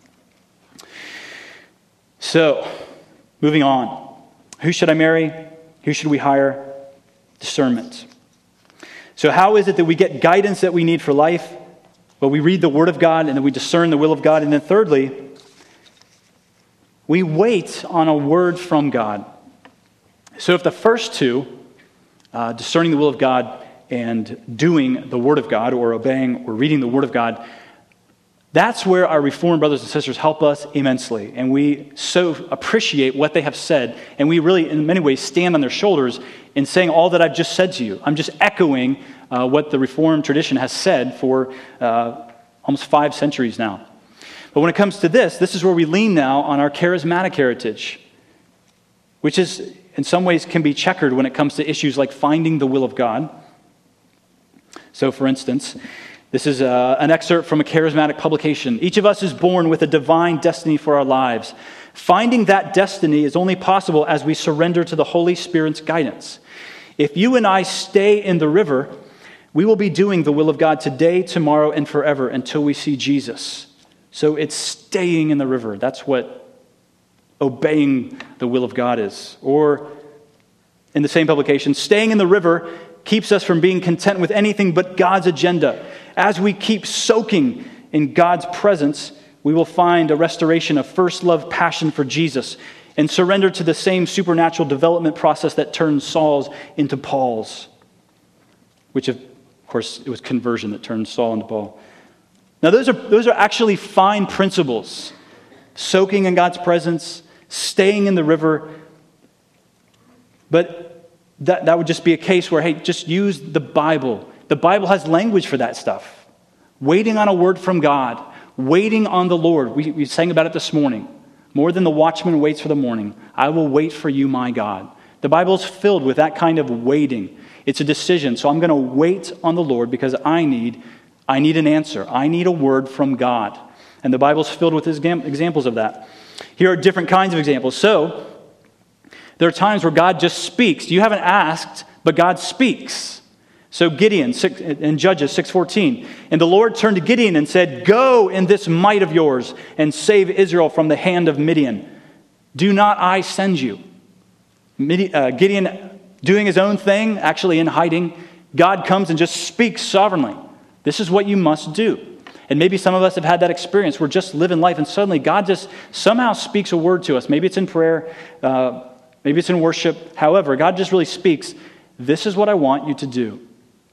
So, moving on. Who should I marry? Who should we hire? Discernment. So how is it that we get guidance that we need for life? Well, we read the Word of God, and then we discern the will of God. And then thirdly, we wait on a word from God. So if the first two, discerning the will of God and doing the Word of God, or obeying or reading the Word of God, that's where our Reformed brothers and sisters help us immensely. And we so appreciate what they have said. And we really, in many ways, stand on their shoulders in saying all that I've just said to you. I'm just echoing what the Reformed tradition has said for almost 5 centuries now. But when it comes to this is where we lean now on our charismatic heritage, which is, in some ways, can be checkered when it comes to issues like finding the will of God. So, for instance, this is an excerpt from a charismatic publication. Each of us is born with a divine destiny for our lives. Finding that destiny is only possible as we surrender to the Holy Spirit's guidance. If you and I stay in the river, We will be doing the will of God today, tomorrow, and forever until we see Jesus. So it's staying in the river. That's what obeying the will of God is. Or in the same publication, staying in the river keeps us from being content with anything but God's agenda. As we keep soaking in God's presence, we will find a restoration of first love passion for Jesus and surrender to the same supernatural development process that turned Saul's into Paul's, which of course, it was conversion that turned Saul into Paul. Now, those are actually fine principles. Soaking in God's presence, staying in the river. But that would just be a case where, hey, just use the Bible. The Bible has language for that stuff. Waiting on a word from God. Waiting on the Lord. We sang about it this morning. More than the watchman waits for the morning, I will wait for you, my God. The Bible is filled with that kind of waiting. It's a decision. So I'm going to wait on the Lord because I need an answer. I need a word from God. And the Bible's filled with examples of that. Here are different kinds of examples. So there are times where God just speaks. You haven't asked, but God speaks. So Gideon in Judges 6:14. And the Lord turned to Gideon and said, "Go in this might of yours and save Israel from the hand of Midian. Do not I send you?" Gideon doing his own thing, actually in hiding, God comes and just speaks sovereignly. This is what you must do. And maybe some of us have had that experience. We're just living life and suddenly God just somehow speaks a word to us. Maybe it's in prayer, maybe it's in worship. However, God just really speaks, this is what I want you to do.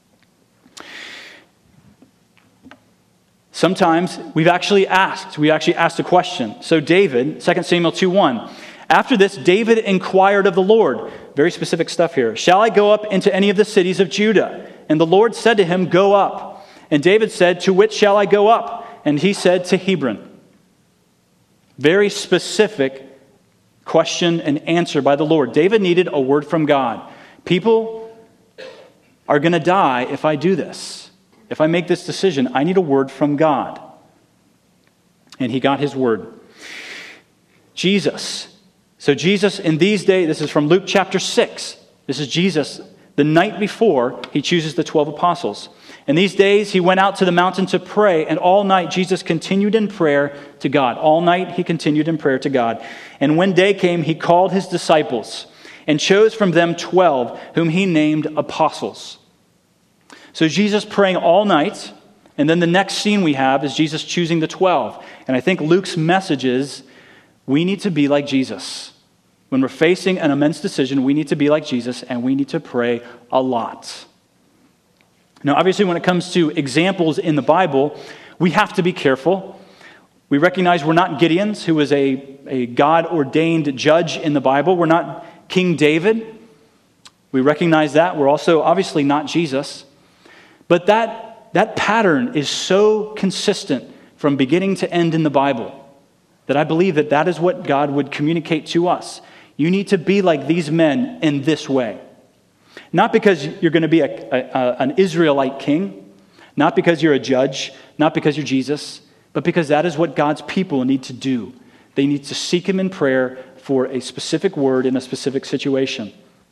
Sometimes we actually asked a question. So David, 2 Samuel 2:1. After this, David inquired of the Lord. Very specific stuff here. Shall I go up into any of the cities of Judah? And the Lord said to him, go up. And David said, to which shall I go up? And he said, to Hebron. Very specific question and answer by the Lord. David needed a word from God. People are going to die if I do this. If I make this decision, I need a word from God. And he got his word. Jesus. So Jesus in these days, this is from Luke chapter 6. This is Jesus the night before he chooses the 12 apostles. In these days he went out to the mountain to pray, and all night Jesus continued in prayer to God. All night he continued in prayer to God. And when day came, he called his disciples and chose from them 12, whom he named apostles. So Jesus praying all night, and then the next scene we have is Jesus choosing the 12. And I think Luke's message is, we need to be like Jesus. When we're facing an immense decision, we need to be like Jesus, and we need to pray a lot. Now, obviously, when it comes to examples in the Bible, we have to be careful. We recognize we're not Gideons, who was a God-ordained judge in the Bible. We're not King David. We recognize that. We're also obviously not Jesus. But that pattern is so consistent from beginning to end in the Bible that I believe that is what God would communicate to us. You need to be like these men in this way. Not because you're going to be an Israelite king, not because you're a judge, not because you're Jesus, but because that is what God's people need to do. They need to seek him in prayer for a specific word in a specific situation.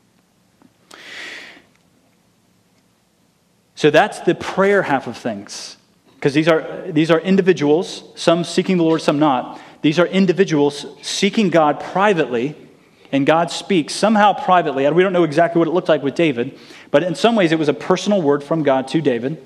So that's the prayer half of things. Because these are individuals, some seeking the Lord, some not. These are individuals seeking God privately, and God speaks somehow privately. And we don't know exactly what it looked like with David, but in some ways it was a personal word from God to David.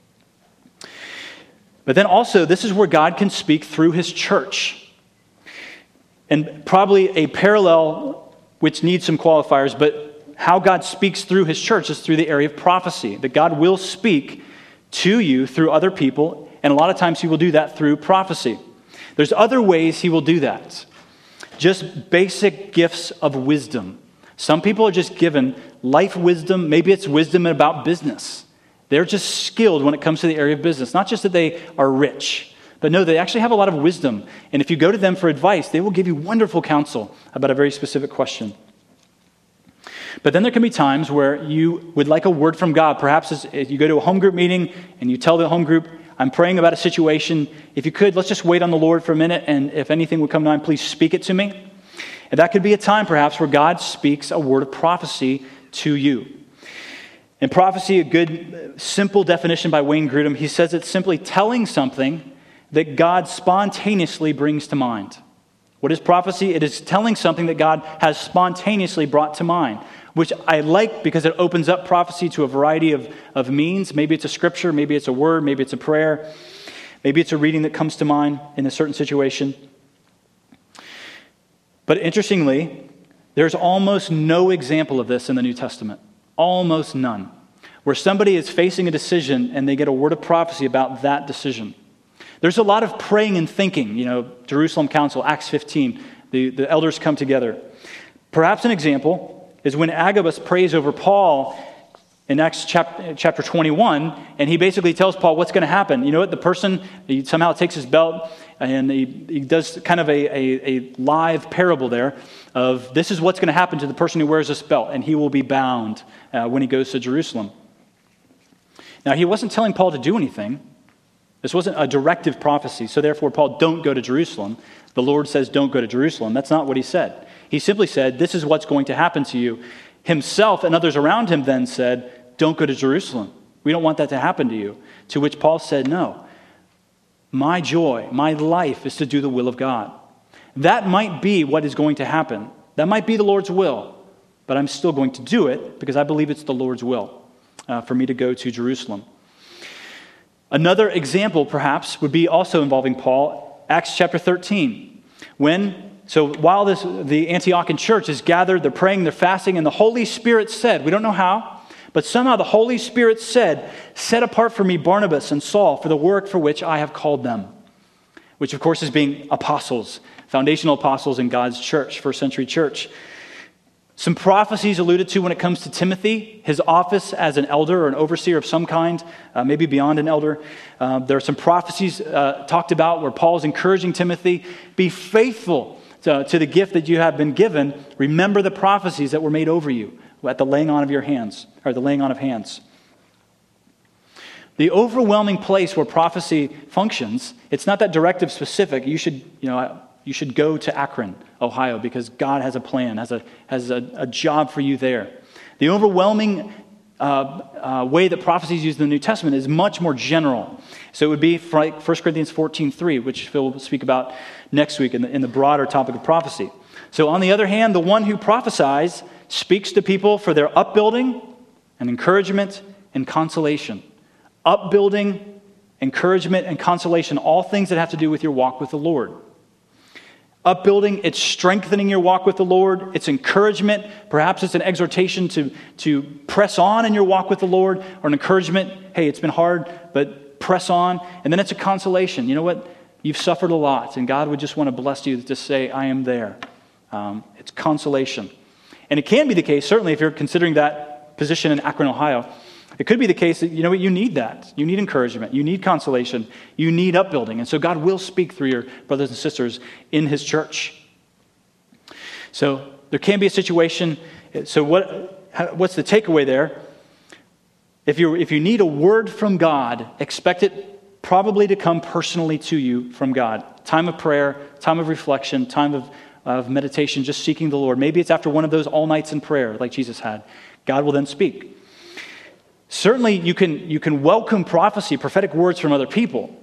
But then also, this is where God can speak through his church. And probably a parallel, which needs some qualifiers, but how God speaks through his church is through the area of prophecy. That God will speak to you through other people, and a lot of times he will do that through prophecy. There's other ways he will do that. Just basic gifts of wisdom. Some people are just given life wisdom. Maybe it's wisdom about business. They're just skilled when it comes to the area of business. Not just that they are rich, but no, they actually have a lot of wisdom. And if you go to them for advice, they will give you wonderful counsel about a very specific question. But then there can be times where you would like a word from God. Perhaps you go to a home group meeting and you tell the home group, I'm praying about a situation. If you could, let's just wait on the Lord for a minute, and if anything would come to mind, please speak it to me. And that could be a time perhaps where God speaks a word of prophecy to you. In prophecy, a good, simple definition by Wayne Grudem, he says it's simply telling something that God spontaneously brings to mind. What is prophecy? It is telling something that God has spontaneously brought to mind, which I like because it opens up prophecy to a variety of means. Maybe it's a scripture, maybe it's a word, maybe it's a prayer, maybe it's a reading that comes to mind in a certain situation. But interestingly, there's almost no example of this in the New Testament. Almost none. Where somebody is facing a decision and they get a word of prophecy about that decision. There's a lot of praying and thinking. Jerusalem Council, Acts 15, the elders come together. Perhaps an example is when Agabus prays over Paul in Acts chapter 21, and he basically tells Paul what's going to happen. You know what? The person, he somehow takes his belt, and he does kind of a live parable there of this is what's going to happen to the person who wears this belt, and he will be bound when he goes to Jerusalem. Now, he wasn't telling Paul to do anything. This wasn't a directive prophecy, so therefore, Paul, don't go to Jerusalem. The Lord says, don't go to Jerusalem. That's not what he said. He simply said, this is what's going to happen to you. Himself and others around him then said, don't go to Jerusalem. We don't want that to happen to you. To which Paul said, no. My joy, my life is to do the will of God. That might be what is going to happen. That might be the Lord's will. But I'm still going to do it because I believe it's the Lord's will for me to go to Jerusalem. Another example, perhaps, would be also involving Paul, Acts chapter 13. While the Antiochian church is gathered, they're praying, they're fasting, and the Holy Spirit said, we don't know how, but somehow the Holy Spirit said, set apart for me Barnabas and Saul for the work for which I have called them. Which, of course, is being apostles, foundational apostles in God's church, first century church. Some prophecies alluded to when it comes to Timothy, his office as an elder or an overseer of some kind, maybe beyond an elder. There are some prophecies talked about where Paul is encouraging Timothy, be faithful to the gift that you have been given. Remember the prophecies that were made over you at the laying on of your hands, or the laying on of hands. The overwhelming place where prophecy functions, it's not that directive specific. You should go to Akron, Ohio, because God has a plan, has a job for you there. The overwhelming way that prophecy is used in the New Testament is much more general. So it would be like 1 Corinthians 14:3, which Phil will speak about next week in the broader topic of prophecy. So on the other hand, the one who prophesies speaks to people for their upbuilding and encouragement and consolation. Upbuilding, encouragement, and consolation, all things that have to do with your walk with the Lord. Upbuilding, it's strengthening your walk with the Lord. It's encouragement. Perhaps it's an exhortation to press on in your walk with the Lord, or an encouragement, hey, it's been hard, but press on. And then it's a consolation. You know what? You've suffered a lot, and God would just want to bless you to say, I am there. It's consolation. And it can be the case, certainly if you're considering that position in Akron, Ohio, it could be the case that, you know what, you need that. You need encouragement. You need consolation. You need upbuilding. And so God will speak through your brothers and sisters in his church. So there can be a situation. So what's the takeaway there? If you need a word from God, expect it probably to come personally to you from God. Time of prayer, time of reflection, time of meditation, just seeking the Lord. Maybe it's after one of those all nights in prayer like Jesus had. God will then speak. Certainly, you can welcome prophecy, prophetic words from other people.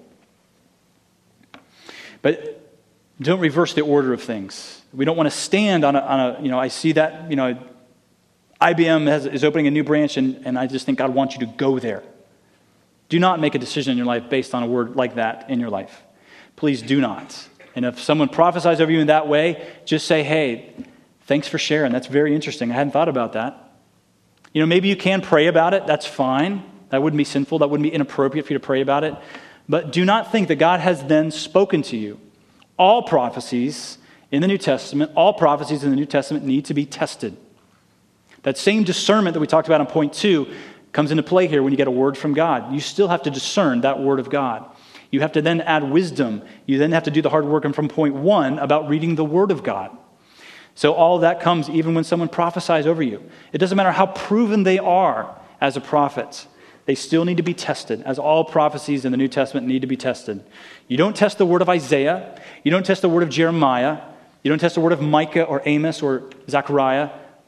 But don't reverse the order of things. We don't want to stand on a I see that, IBM is opening a new branch, and I just think God wants you to go there. Do not make a decision in your life based on a word like that in your life. Please do not. And if someone prophesies over you in that way, just say, hey, thanks for sharing. That's very interesting. I hadn't thought about that. Maybe you can pray about it. That's fine. That wouldn't be sinful. That wouldn't be inappropriate for you to pray about it. But do not think that God has then spoken to you. All prophecies in the New Testament need to be tested. That same discernment that we talked about in point 2 comes into play here when you get a word from God. You still have to discern that word of God. You have to then add wisdom. You then have to do the hard work from point 1 about reading the word of God. So all of that comes even when someone prophesies over you. It doesn't matter how proven they are as a prophet. They still need to be tested, as all prophecies in the New Testament need to be tested. You don't test the word of Isaiah. You don't test the word of Jeremiah. You don't test the word of Micah or Amos or Zechariah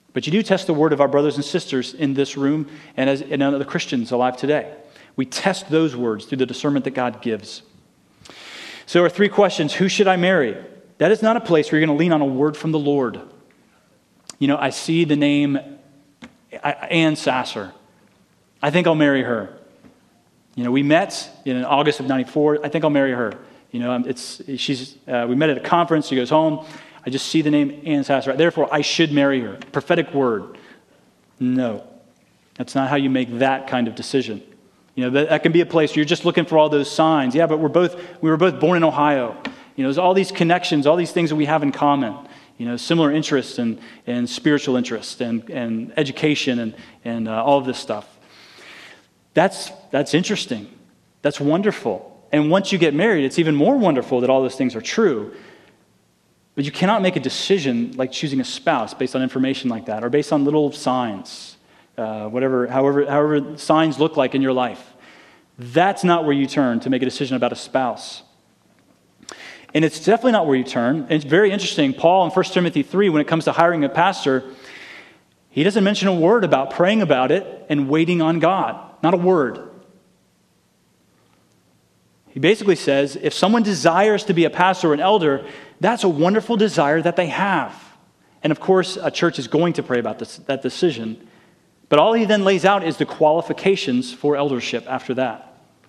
But you do test the word of our brothers and sisters in this room and other Christians alive today. We test those words through the discernment that God gives. So our three questions: who should I marry? That is not a place where you're going to lean on a word from the Lord. I see the name Ann Sasser. I think I'll marry her. We met in August of '94. I think I'll marry her. We met at a conference. She goes home. I just see the name Ann Sasser. Therefore, I should marry her. Prophetic word. No, that's not how you make that kind of decision. That can be a place where you're just looking for all those signs. Yeah, but we were both born in Ohio. There's all these connections, all these things that we have in common. Similar interests and spiritual interests and education and all of this stuff. That's interesting. That's wonderful. And once you get married, it's even more wonderful that all those things are true. But you cannot make a decision like choosing a spouse based on information like that or based on little signs, however signs look like in your life. That's not where you turn to make a decision about a spouse. And it's definitely not where you turn. It's very interesting. Paul in 1 Timothy 3, when it comes to hiring a pastor, he doesn't mention a word about praying about it and waiting on God. Not a word. He basically says, if someone desires to be a pastor or an elder, that's a wonderful desire that they have. And of course, a church is going to pray about that decision. But all he then lays out is the qualifications for eldership after that.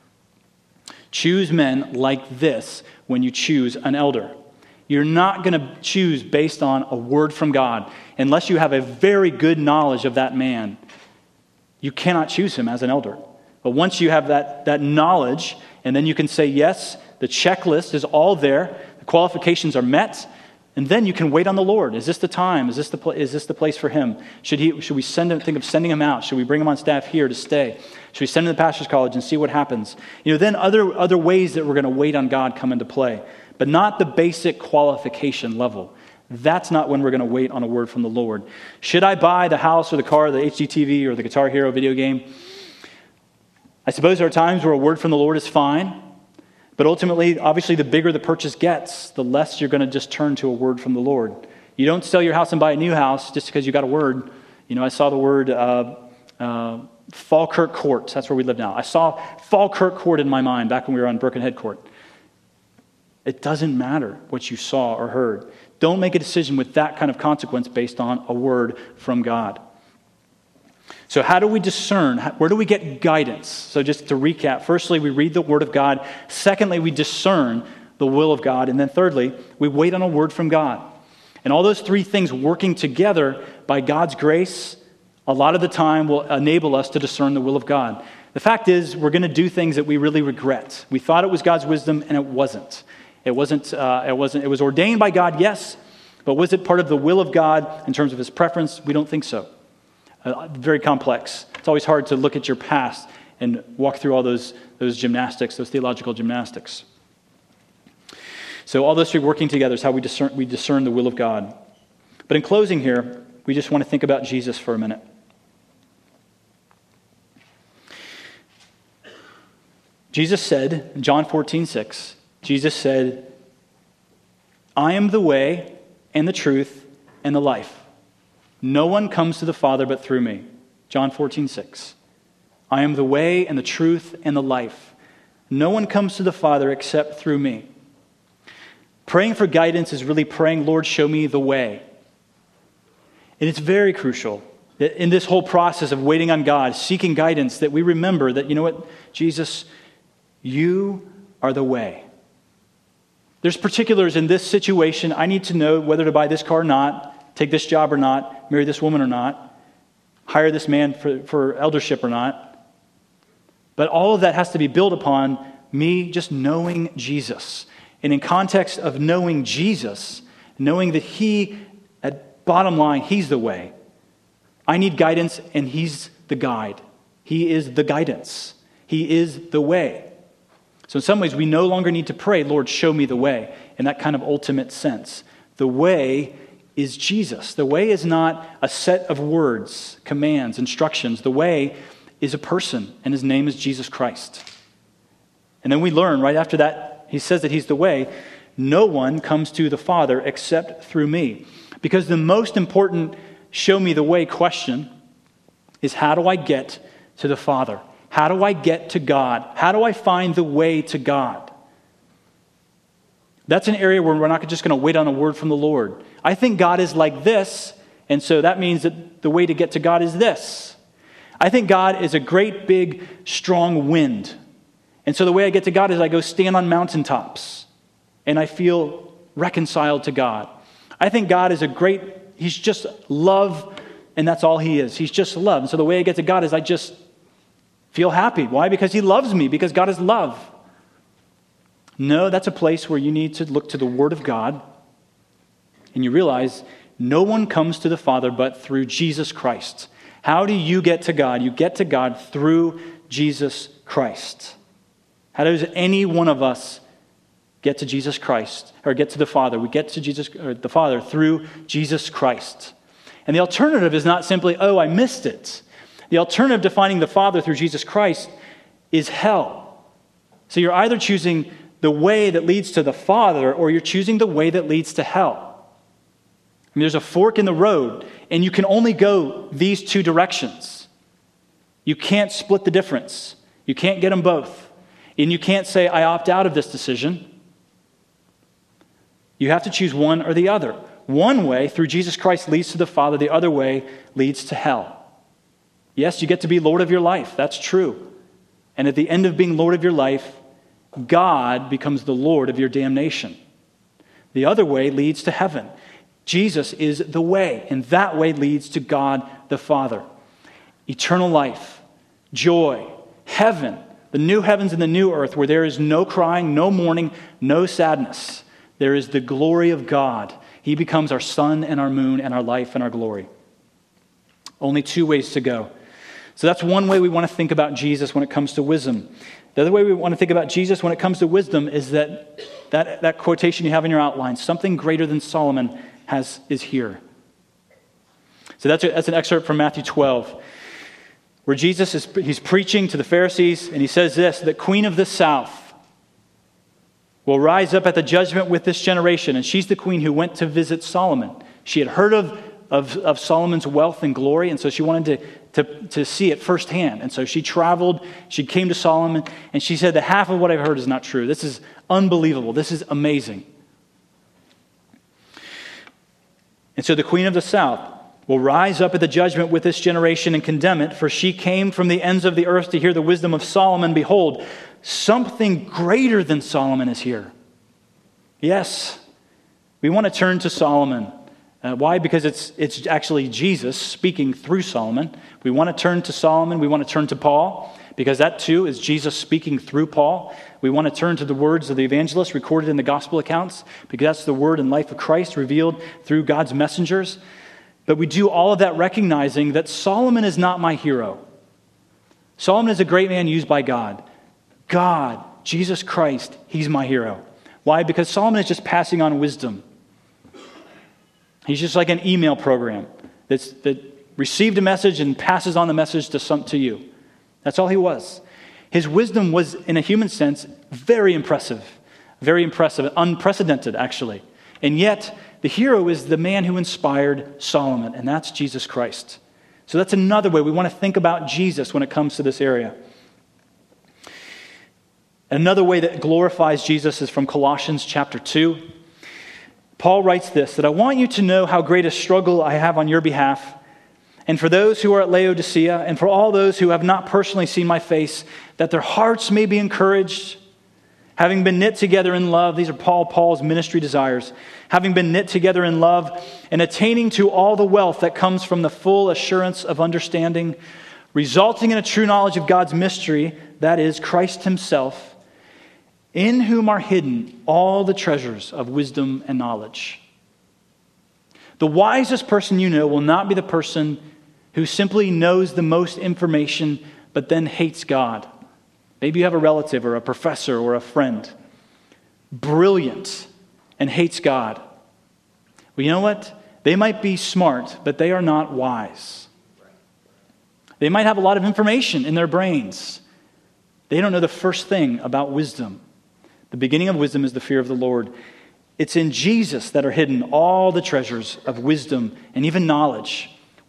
Choose men like this when you choose an elder. You're not going to choose based on a word from God unless you have a very good knowledge of that man. You cannot choose him as an elder. But once you have that knowledge, and then you can say, yes, the checklist is all there, the qualifications are met, and then you can wait on the Lord. Is this the time? Is this the place for him? Should we think of sending him out? Should we bring him on staff here to stay? Should we send him to the pastor's college and see what happens? Then other ways that we're going to wait on God come into play, but not the basic qualification level. That's not when we're going to wait on a word from the Lord. Should I buy the house or the car, or the HGTV or the Guitar Hero video game? I suppose there are times where a word from the Lord is fine, but ultimately, obviously, the bigger the purchase gets, the less you're going to just turn to a word from the Lord. You don't sell your house and buy a new house just because you got a word. I saw the word Falkirk Court. That's where we live now. I saw Falkirk Court in my mind back when we were on Birkenhead Court. It doesn't matter what you saw or heard. Don't make a decision with that kind of consequence based on a word from God. So how do we discern? Where do we get guidance? So just to recap, firstly, we read the Word of God. Secondly, we discern the will of God. And then thirdly, we wait on a word from God. And all those three things working together by God's grace, a lot of the time will enable us to discern the will of God. The fact is, we're going to do things that we really regret. We thought it was God's wisdom, and it wasn't. It wasn't. It was ordained by God, yes, but was it part of the will of God in terms of His preference? We don't think so. Very complex. It's always hard to look at your past and walk through all those gymnastics, those theological gymnastics. So all those three working together is how we discern the will of God. But in closing here, we just want to think about Jesus for a minute. Jesus said, in John 14:6, Jesus said, I am the way and the truth and the life. No one comes to the Father but through me. John 14:6. I am the way and the truth and the life. No one comes to the Father except through me. Praying for guidance is really praying, Lord, show me the way. And it's very crucial that in this whole process of waiting on God, seeking guidance, that we remember that, you know what, Jesus, you are the way. There's particulars in this situation. I need to know whether to buy this car or not, take this job or not, marry this woman or not, hire this man for eldership or not. But all of that has to be built upon me just knowing Jesus. And in context of knowing Jesus, knowing that He, at bottom line, He's the way. I need guidance and He's the guide. He is the guidance. He is the way. So in some ways, we no longer need to pray, Lord, show me the way, in that kind of ultimate sense. The way is Jesus. The way is not a set of words, commands, instructions. The way is a person, and His name is Jesus Christ. And then we learn right after that, He says that He's the way. No one comes to the Father except through me. Because the most important show me the way question is, how do I get to the Father? How do I get to God? How do I find the way to God? That's an area where we're not just going to wait on a word from the Lord. I think God is like this, and so that means that the way to get to God is this. I think God is a great, big, strong wind. And so the way I get to God is I go stand on mountaintops, and I feel reconciled to God. I think God is He's just love, and that's all He is. He's just love. And so the way I get to God is I just feel happy. Why? Because He loves me, because God is love. No, that's a place where you need to look to the Word of God, and you realize no one comes to the Father but through Jesus Christ. How do you get to God? You get to God through Jesus Christ. How does any one of us get to Jesus Christ, or get to the Father? We get to the Father through Jesus Christ. And the alternative is not simply, oh, I missed it. The alternative to finding the Father through Jesus Christ is hell. So you're either choosing the way that leads to the Father, or you're choosing the way that leads to hell. I mean, there's a fork in the road, and you can only go these two directions. You can't split the difference. You can't get them both. And you can't say, I opt out of this decision. You have to choose one or the other. One way, through Jesus Christ, leads to the Father. The other way leads to hell. Yes, you get to be Lord of your life. That's true. And at the end of being Lord of your life, God becomes the Lord of your damnation. The other way leads to heaven. Jesus is the way, and that way leads to God the Father. Eternal life, joy, heaven, the new heavens and the new earth, where there is no crying, no mourning, no sadness. There is the glory of God. He becomes our sun and our moon and our life and our glory. Only two ways to go. So that's one way we want to think about Jesus when it comes to wisdom. The other way we want to think about Jesus when it comes to wisdom is that quotation you have in your outline, something greater than Solomon is here. So that's an excerpt from Matthew 12, where Jesus he's preaching to the Pharisees, and he says this, the Queen of the South will rise up at the judgment with this generation. And she's the queen who went to visit Solomon. She had heard of Solomon's wealth and glory, and so she wanted to see it firsthand. And so she traveled, she came to Solomon, and she said, the half of what I've heard is not true. This is unbelievable. This is amazing. And so the Queen of the South will rise up at the judgment with this generation and condemn it, for she came from the ends of the earth to hear the wisdom of Solomon. Behold, something greater than Solomon is here. Yes, we want to turn to Solomon. Why? Because it's actually Jesus speaking through Solomon. We want to turn to Solomon. We want to turn to Paul, because that too is Jesus speaking through Paul. We want to turn to the words of the evangelist recorded in the gospel accounts, because that's the word and life of Christ revealed through God's messengers. But we do all of that recognizing that Solomon is not my hero. Solomon is a great man used by God. God, Jesus Christ, he's my hero. Why? Because Solomon is just passing on wisdom. He's just like an email program that received a message and passes on the message to you. That's all he was. His wisdom was, in a human sense, very impressive, unprecedented, actually. And yet, the hero is the man who inspired Solomon, and that's Jesus Christ. So that's another way we want to think about Jesus when it comes to this area. Another way that glorifies Jesus is from Colossians chapter 2. Paul writes this, that I want you to know how great a struggle I have on your behalf, and for those who are at Laodicea, and for all those who have not personally seen my face, that their hearts may be encouraged, having been knit together in love. These are Paul's ministry desires. Having been knit together in love, and attaining to all the wealth that comes from the full assurance of understanding, resulting in a true knowledge of God's mystery, that is, Christ himself, in whom are hidden all the treasures of wisdom and knowledge. The wisest person you know will not be the person who simply knows the most information but then hates God. Maybe you have a relative or a professor or a friend, brilliant and hates God. Well, you know what? They might be smart, but they are not wise. They might have a lot of information in their brains. They don't know the first thing about wisdom. The beginning of wisdom is the fear of the Lord. It's in Jesus that are hidden all the treasures of wisdom and even knowledge.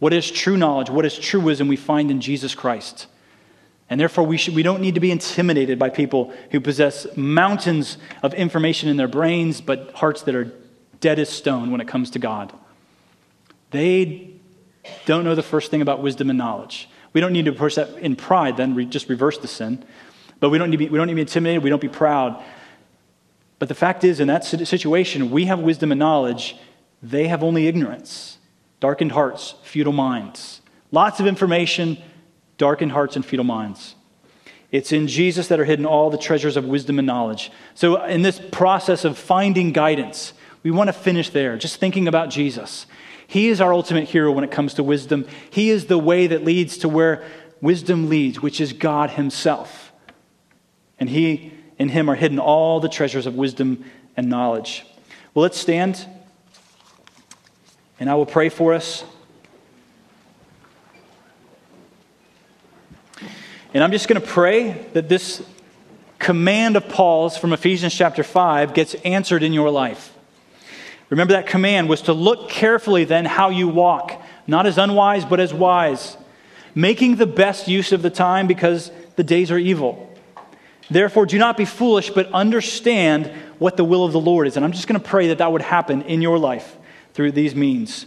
What is true knowledge? What is true wisdom we find in Jesus Christ? And therefore, we don't need to be intimidated by people who possess mountains of information in their brains, but hearts that are dead as stone when it comes to God. They don't know the first thing about wisdom and knowledge. We don't need to push that in pride, then just reverse the sin. But we don't need to be intimidated. We don't be proud. But the fact is, in that situation, we have wisdom and knowledge. They have only ignorance, darkened hearts, futile minds. Lots of information, darkened hearts and futile minds. It's in Jesus that are hidden all the treasures of wisdom and knowledge. So in this process of finding guidance, we want to finish there, just thinking about Jesus. He is our ultimate hero when it comes to wisdom. He is the way that leads to where wisdom leads, which is God himself. And in him are hidden all the treasures of wisdom and knowledge. Well, let's stand, and I will pray for us. And I'm just going to pray that this command of Paul's from Ephesians chapter 5 gets answered in your life. Remember, that command was to look carefully then how you walk, not as unwise, but as wise, making the best use of the time because the days are evil. Therefore, do not be foolish, but understand what the will of the Lord is. And I'm just going to pray that that would happen in your life through these means.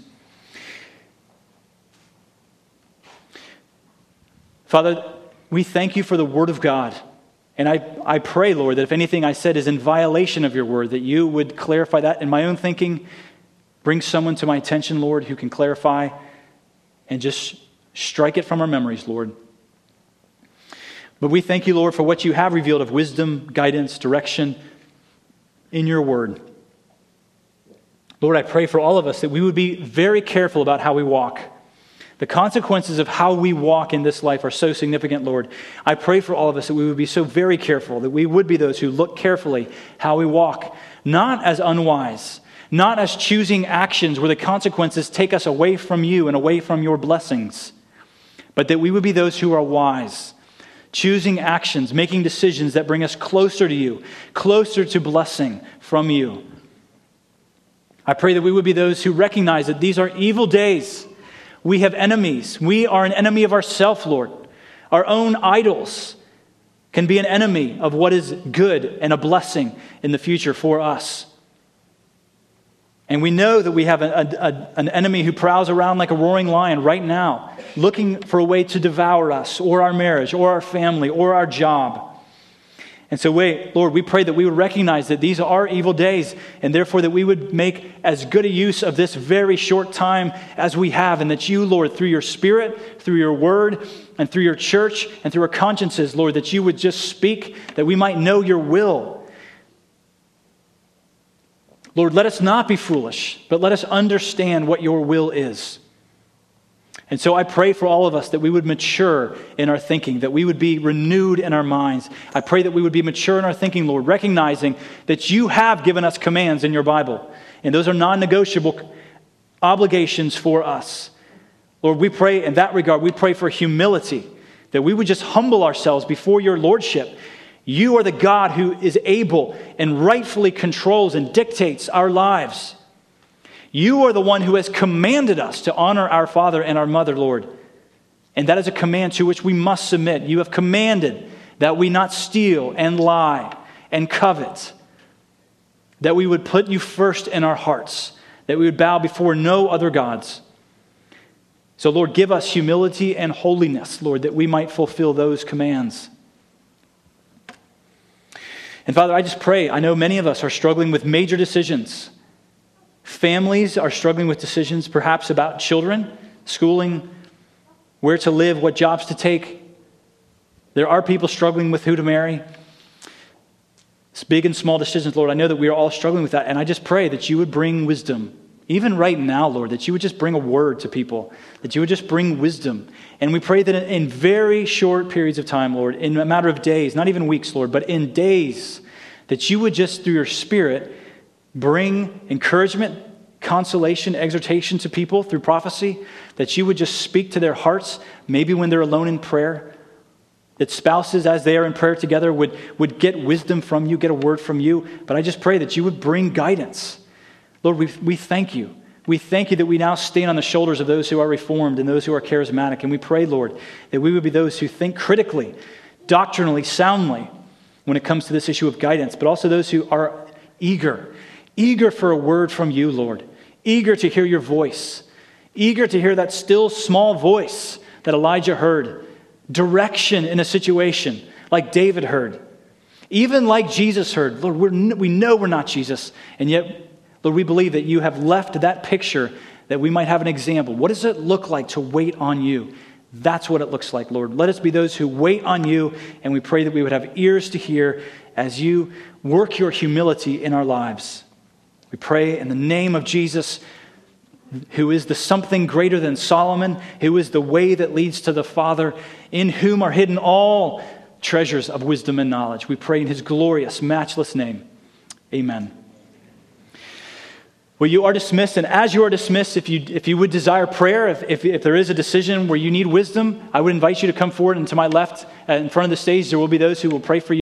Father, we thank you for the Word of God. And I pray, Lord, that if anything I said is in violation of your Word, that you would clarify that in my own thinking. Bring someone to my attention, Lord, who can clarify and just strike it from our memories, Lord. But we thank you, Lord, for what you have revealed of wisdom, guidance, direction in your Word. Lord, I pray for all of us that we would be very careful about how we walk. The consequences of how we walk in this life are so significant, Lord. I pray for all of us that we would be so very careful, that we would be those who look carefully how we walk, not as unwise, not as choosing actions where the consequences take us away from you and away from your blessings, but that we would be those who are wise, choosing actions, making decisions that bring us closer to you, closer to blessing from you. I pray that we would be those who recognize that these are evil days. We have enemies. We are an enemy of ourselves, Lord. Our own idols can be an enemy of what is good and a blessing in the future for us. And we know that we have an enemy who prowls around like a roaring lion right now, looking for a way to devour us or our marriage or our family or our job. And so, Lord, we pray that we would recognize that these are evil days, and therefore that we would make as good a use of this very short time as we have, and that you, Lord, through your Spirit, through your word, and through your church, and through our consciences, Lord, that you would just speak, that we might know your will. Lord, let us not be foolish, but let us understand what your will is. And so I pray for all of us that we would mature in our thinking, that we would be renewed in our minds. I pray that we would be mature in our thinking, Lord, recognizing that you have given us commands in your Bible, and those are non-negotiable obligations for us. Lord, we pray in that regard, we pray for humility, that we would just humble ourselves before your lordship. You are the God who is able and rightfully controls and dictates our lives. You are the one who has commanded us to honor our father and our mother, Lord. And that is a command to which we must submit. You have commanded that we not steal and lie and covet, that we would put you first in our hearts, that we would bow before no other gods. So, Lord, give us humility and holiness, Lord, that we might fulfill those commands. And Father, I just pray, I know many of us are struggling with major decisions. Families are struggling with decisions perhaps about children, schooling, where to live, what jobs to take. There are people struggling with who to marry. It's big and small decisions, Lord. I know that we are all struggling with that. And I just pray that you would bring wisdom. Even right now, Lord, that you would just bring a word to people, that you would just bring wisdom. And we pray that in very short periods of time, Lord, in a matter of days, not even weeks, Lord, but in days, that you would just, through your Spirit, bring encouragement, consolation, exhortation to people through prophecy, that you would just speak to their hearts, maybe when they're alone in prayer, that spouses, as they are in prayer together, would get wisdom from you, get a word from you. But I just pray that you would bring guidance. Lord, we thank you We thank you that we now stand on the shoulders of those who are reformed and those who are charismatic. And we pray, Lord, that we would be those who think critically, doctrinally, soundly when it comes to this issue of guidance, but also those who are eager for a word from you, Lord, eager to hear your voice, eager to hear that still small voice that Elijah heard, direction in a situation like David heard, even like Jesus heard. Lord, we know we're not Jesus, and yet, Lord, we believe that you have left that picture that we might have an example. What does it look like to wait on you? That's what it looks like, Lord. Let us be those who wait on you, and we pray that we would have ears to hear as you work your humility in our lives. We pray in the name of Jesus, who is the something greater than Solomon, who is the way that leads to the Father, in whom are hidden all treasures of wisdom and knowledge. We pray in his glorious, matchless name. Amen. Well, you are dismissed, and as you are dismissed, if you would desire prayer, if there is a decision where you need wisdom, I would invite you to come forward, and to my left, in front of the stage, there will be those who will pray for you.